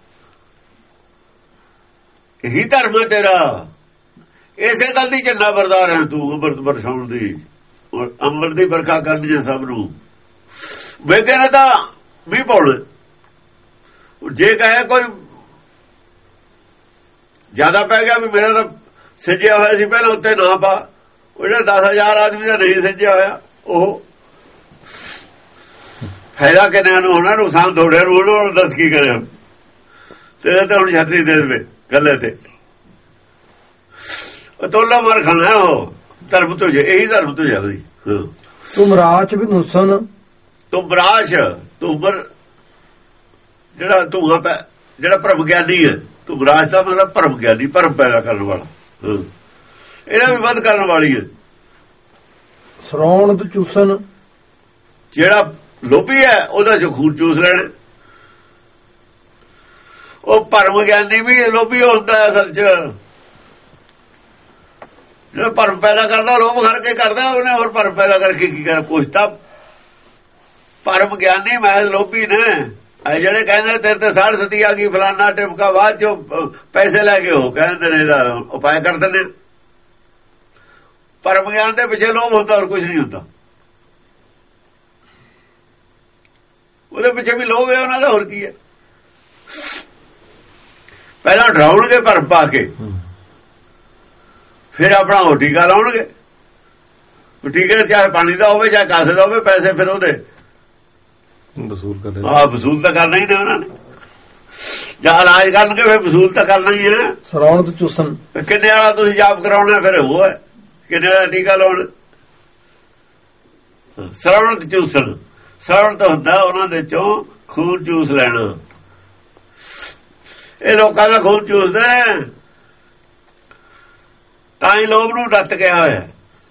ਇਹੀ ਧਰਮ ਹੈ ਤੇਰਾ। ਇਸੇ ਗੱਲ ਦੀ ਝੰਡਾ ਬਰਦਾਰ ਹੈ ਤੂੰ, ਅੰਮ੍ਰਿਤ ਬਰਸਾਉਣ ਦੀ, ਅੰਮ੍ਰਿਤ ਦੀ ਵਰਖਾ ਕਰਨੀ ਹੈ ਸਭ ਨੂੰ। ਵੇਗੇ ਨੇ ਤਾਂ ਵੀ ਪਾਉਣਾ। ਜੇ ਕਹੇ ਕੋਈ ਜ਼ਿਆਦਾ ਪੈ ਗਿਆ ਵੀ ਮੇਰਾ ਤਾਂ ਸਿੱਜਿਆ ਹੋਇਆ ਸੀ ਪਹਿਲਾਂ, ਉੱਤੇ ਨਾ ਪਾ। ਉਹ ਜਿਹੜਾ 10,000 ਆਦਮੀ ਦਾ ਨਹੀਂ ਸਿੱਜਿਆ ਹੋਇਆ, ਉਹ ਫਾਇਦਾ ਕਿੰਨਿਆਂ ਨੂੰ ਹੋਣਾ, ਨੁਕਸਾਨ ਥੋੜਿਆਂ ਨੂੰ। ਉਹਨੂੰ ਦੱਸ ਕੀ ਕਰੇ ਤੇਰੇ ਤੇ ਹੁਣ ਛਤਰੀ ਦੇ ਦੇਵੇ ਗੱਲੇ ਤੇ, ਤੋਲਾ ਮਾਰ ਖਾਣਾ। ਉਹ ਧਰਮ ਤੋਂ ਜੇ, ਇਹੀ ਧਰਮ ਤੋਂ ਜਾਵੇ। ਤੁਮ ਰਾਚ ਵੀ ਨੁਸਨ, ਤੂੰ ਬਰਾਸ਼, ਤੂੰ ਜਿਹੜਾ ਧੂਆ ਜਿਹੜਾ ਭਰਮ ਗਿਆਨੀ ਹੈ, ਤੂੰ ਬਰਾਸ਼ ਦਾ ਮਤਲਬ ਭਰਮ ਗਿਆਨੀ, ਭਰਮ ਪੈਦਾ ਕਰਨ ਵਾਲਾ। ਇਹਦਾ ਵੀ ਵੱਧ ਕਰਨ ਵਾਲੀ ਹੈ। ਸਰੌਣ ਤੇ ਚੂਸਨ, ਜਿਹੜਾ ਲੋਭੀ ਹੈ ਉਹਦਾ ਜੋ ਖੂਨ ਚੂਸ ਲੈਣਾ। ਉਹ ਭਰਮ ਗਿਆਨੀ ਵੀ ਲੋਭੀ ਹੁੰਦਾ ਹੈ ਅਸਲ 'ਚ। ਜਿਹੜਾ ਭਰਮ ਪੈਦਾ ਕਰਦਾ ਲੋਭ ਕਰਕੇ ਕਰਦਾ ਉਹਨੇ, ਹੋਰ ਭਰਮ ਪੈਦਾ ਕਰਕੇ ਕੀ ਕਰ ਕੁਛ ਤਾਂ। ਭਰਮ ਗਿਆਨੀ ਮਹਿਜ਼ ਲੋਭੀ ਨੇ। ਜਿਹੜੇ ਕਹਿੰਦੇ ਤੇਰੇ ਤੇ 60 ਸਤੀ ਆ ਗਈ ਫਲਾਨਾ ਟਿਪਕਾ, ਬਾਅਦ ਚੋਂ ਪੈਸੇ ਲੈ ਕੇ ਉਹ ਕਹਿੰਦੇ ਨੇ ਇਹਦਾ ਉਪਾਅ ਕਰ ਦਿੰਦੇ। ਭਰਮ ਗਿਆਨ ਦੇ ਪਿੱਛੇ ਲੋਭ ਹੁੰਦਾ, ਹੋਰ ਕੁਝ ਨਹੀਂ ਹੁੰਦਾ। ਉਹਦੇ ਪਿੱਛੇ ਵੀ ਲੋਭ ਹੈ ਉਹਨਾਂ ਦਾ, ਹੋਰ ਕੀ ਹੈ। ਪਹਿਲਾਂ ਡਰਾਉਣਗੇ ਭਰਮ ਪਾ ਕੇ, ਫਿਰ ਆਪਣਾ ਉਹ ਟੀਕਾ ਲਾਉਣਗੇ। ਟੀਕੇ ਚਾਹੇ ਪਾਣੀ ਦਾ ਹੋਵੇ ਚਾਹੇ ਕਾਸੇ ਦਾ ਹੋਵੇ, ਪੈਸੇ ਫਿਰ ਉਹਦੇ ਵਸੂਲ ਤਾਂ ਕਰਨਾ ਹੀ ਨੇ ਉਹਨਾਂ ਨੇ। ਜਾਂ ਇਲਾਜ ਕਰਨਗੇ ਫਿਰ ਵਸੂਲ ਤਾਂ ਕਰਨਾ ਹੀ ਹੈ। ਸਰੌਣ ਤੇ ਚੂਸਨ, ਕਿੰਨੇ ਵਾਲਾ ਤੁਸੀਂ ਜਾਪ ਕਰਾਉਣਾ, ਫਿਰ ਉਹ ਹੈ ਕਿੰਨੇ ਵਾਲਾ ਟੀਕਾ ਲਾਉਣਾ। ਸਰੌਣ ਤੇ ਚੂਸਨ, ਸਰੌਣ ਤਾਂ ਹੁੰਦਾ ਉਹਨਾਂ ਦੇ ਚੋਂ ਖੂਨ ਚੂਸ ਲੈਣਾ। ਇਹ ਲੋਕਾਂ ਦਾ ਖੂਨ ਚੂਸਦੇ ਨੇ, ਤਾਂ ਹੀ ਲੋਭ ਨੂੰ ਰੱਤ ਕਿਹਾ ਹੋਇਆ।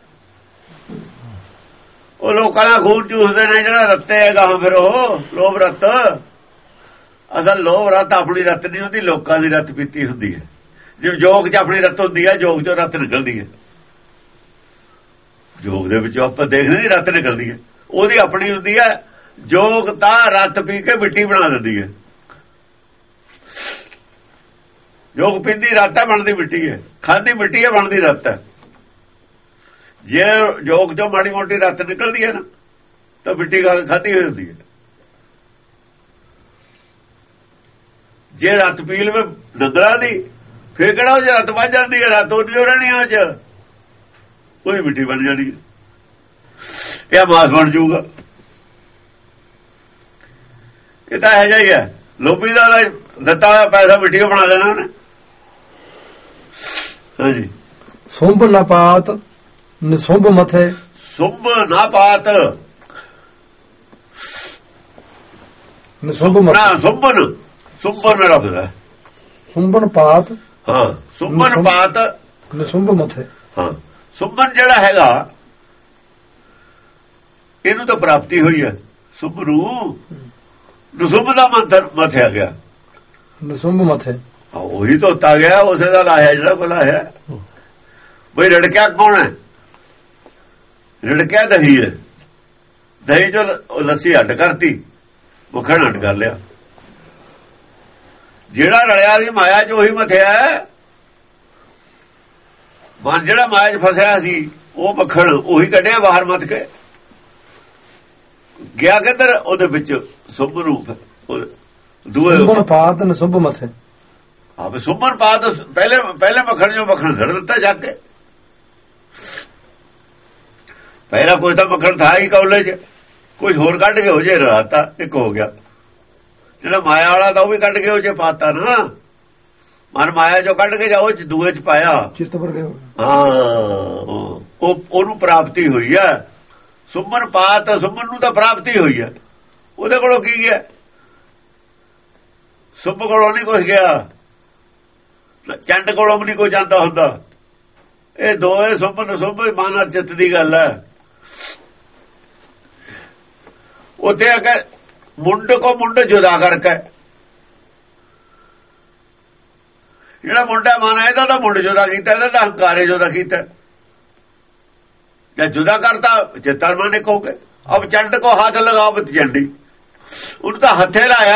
ਉਹ ਲੋਕਾਂ ਦਾ ਖੂਨ ਚੂਸਦੇ ਨੇ ਜਿਹੜਾ ਰੱਤੇ ਹੈਗਾ। ਫਿਰ ਉਹ ਲੋਭ ਰੱਤ, ਅਸਲ ਲੋਭ ਰੱਤ ਆਪਣੀ ਰੱਤ ਨਹੀਂ ਹੁੰਦੀ, ਲੋਕਾਂ ਦੀ ਰੱਤ ਪੀਤੀ ਹੁੰਦੀ ਹੈ। ਜਿਵੇਂ ਜੋਗ 'ਚ ਆਪਣੀ ਰੱਤ ਹੁੰਦੀ ਹੈ, ਜੋਗ 'ਚੋਂ ਰੱਤ ਨਿਕਲਦੀ ਹੈ। ਜੋਗ ਦੇ ਵਿੱਚੋਂ ਆਪਾਂ ਦੇਖਦੇ ਨਹੀਂ ਰੱਤ ਨਿਕਲਦੀ ਹੈ, ਉਹਦੀ ਆਪਣੀ ਹੁੰਦੀ ਹੈ। ਜੋਗ ਤਾਂ ਰੱਤ ਪੀ ਕੇ ਮਿੱਟੀ ਬਣਾ ਦਿੰਦੀ ਹੈ। ਜੋਗ ਪੀਂਦੀ ਰੱਤ ਹੈ, ਬਣਦੀ ਮਿੱਟੀ ਹੈ। ਖਾਂਦੀ ਮਿੱਟੀ ਹੈ, ਬਣਦੀ ਰੱਤ ਹੈ। ਜੇ ਜੋਗ ਚੋਂ ਮਾੜੀ ਮੋਟੀ ਰੱਤ ਨਿਕਲਦੀ ਹੈ ਨਾ, ਤਾਂ ਮਿੱਟੀ ਖਾਧੀ ਹੋਈ ਹੁੰਦੀ ਹੈ। ਜੇ ਰੱਤ ਪੀ ਲਵੇ ਡੰਗਰਾਂ ਦੀ, ਫੇਰ ਕਿਹੜਾ ਉਹ ਜੇ ਰੱਤ ਵੱਜ ਜਾਂਦੀ ਹੈ, ਰੱਤ ਉਹਦੀ ਰਹਿਣੀ ਉਹ 'ਚ, ਉਹਦੀ ਮਿੱਟੀ ਬਣ ਜਾਣੀ ਹੈ, ਇਹ ਮਾਸ ਬਣ ਜਾਊਗਾ। ਇਹ ਤਾਂ ਇਹੋ ਜਿਹਾ ਹੀ ਹੈ। ਲੋਭੀ ਦਾ ਦਿੱਤਾ ਹੋਇਆ ਪੈਸਾ ਮਿੱਟੀ ਬਣਾ ਦੇਣਾ ਉਹਨੇ। ਹਾਂਜੀ। ਸੁੰਭ ਨਾ ਪਾਤ ਨਿਸੁੰਭ ਮਥੇ, ਸੁੰਭ ਨਾ ਪਾਤ ਨਿਸੁੰਭ ਮਥੇ, ਸੁੰਭਨ ਰੱਖਦਾ। ਸੁੰਭਨ ਪਾਤ, ਹਾਂ ਸੁੰਭਨ ਪਾਤ ਨਿਸੁੰਭ ਮਥੇ। ਹਾਂ ਸੁੰਭਨ ਜਿਹੜਾ ਹੈਗਾ ਇਹਨੂੰ ਤਾਂ ਪ੍ਰਾਪਤੀ ਹੋਈ ਹੈ। ਸੁੰਭ ਨੂੰ ਨਿਸੁੰਭ ਦਾ ਮੰਤਰ ਮਥਿਆ ਗਿਆ, ਨਿਸੁੰਭ ਮਥੇ। ਉਹੀ ਧੋਤਾ ਗਿਆ, ਉਸੇ ਦਾ ਲਾਇਆ ਜਿਹੜਾ ਕੋਲ ਆਇਆ। ਬਈ ਰੜਕਿਆ ਕੌਣ ਹੈ? ਰੜਕਿਆ ਦਹੀਂ ਹੈ। ਦਹੀਂ ਜੋ ਲੱਸੀ ਹੱਡ ਕਰਤੀ, ਮੱਖਣ ਹੱਡ ਕਰ ਲਿਆ। ਜਿਹੜਾ ਰਲਿਆ ਸੀ ਮਾਇਆ 'ਚ ਉਹੀ ਮਥਿਆ। ਮਨ ਜਿਹੜਾ ਮਾਇਆ 'ਚ ਫਸਿਆ ਸੀ ਉਹ ਮੱਖਣ ਉਹੀ ਕੱਢਿਆ ਬਾਹਰ ਮੱਥ ਕੇ ਗਿਆ ਕਿੱਧਰ? ਉਹਦੇ ਵਿੱਚ ਸੁੰਭ ਰੂਪ ਦੂਏ ਸੁੰਭਨ ਪਾਤ ਨਿਸੁੰਭ ਮਥੇ। ਆਪ ਸੁੰਭਨ ਪਾਤ ਪਹਿਲੇ ਮੱਖਣ ਜੋ ਮੱਖਣ ਛੱਡ ਦਿੱਤਾ ਜਾ ਕੇ। ਪਹਿਲਾਂ ਕੋਈ ਤਾਂ ਮੱਖਣ ਥਾ ਹੀ ਕੌਲੇ 'ਚ, ਕੁਝ ਹੋਰ ਕੱਢ ਕੇ ਹੋ ਜੇ ਰਾਤਾ ਇੱਕ ਹੋ ਗਿਆ। ਜਿਹੜਾ ਮਾਇਆ ਵਾਲਾ ਤਾਂ ਉਹ ਵੀ ਕੱਢ ਕੇ ਉਹ 'ਚ ਪਾਤਾ ਨਾ। ਮਨ ਮਾਇਆ ਚੋਂ ਕੱਢ ਕੇ ਜਾਓ ਦੂਏ 'ਚ ਪਾਇਆ, ਚਿੱਤ ਵਰ ਗਿਆ। ਹਾਂ ਉਹਨੂੰ ਪ੍ਰਾਪਤੀ ਹੋਈ ਹੈ। ਸੁੰਭਨ ਪਾਤ, ਸੁੰਭਨ ਨੂੰ ਤਾਂ ਪ੍ਰਾਪਤੀ ਹੋਈ ਹੈ। ਉਹਦੇ ਕੋਲੋਂ ਕੀ ਗਿਆ? ਸੁੰਭ ਕੋਲੋਂ ਨਹੀਂ ਕੁਛ ਗਿਆ, ਚੰਡ ਕੋਲੋਂ ਵੀ ਨਹੀਂ ਕੋਈ ਜਾਂਦਾ ਹੁੰਦਾ। ਇਹ ਦੋਏ ਸੁੰਭਨ ਸੁੰਭ ਮਨ ਅਰ ਚਿੱਤ ਦੀ ਗੱਲ ਹੈ। ਉੱਥੇ ਆ ਕੇ ਮੁੰਡ ਕੋ ਮੁੰਡ ਜੁਦਾ ਕਰਕੇ, ਜਿਹੜਾ ਮੁੰਡਾ ਮਨ ਹੈ ਇਹਦਾ ਤਾਂ ਮੁੰਡ ਜੁਦਾ ਕੀਤਾ, ਇਹਦਾ ਤਾਂ ਹੰਕਾਰੇ ਜੁਦਾ ਕੀਤਾ। ਜੇ ਜੁਦਾ ਕਰਤਾ ਚਿੱਤਰ ਮਨ ਇੱਕ ਹੋ ਗਏ। ਅਬ ਚੰਡ ਕੋ ਹੱਥ ਲਗਾਵਤ ਚੰਡੀ ਉਹਨੂੰ ਤਾਂ ਹੱਥੇ ਲਾਇਆ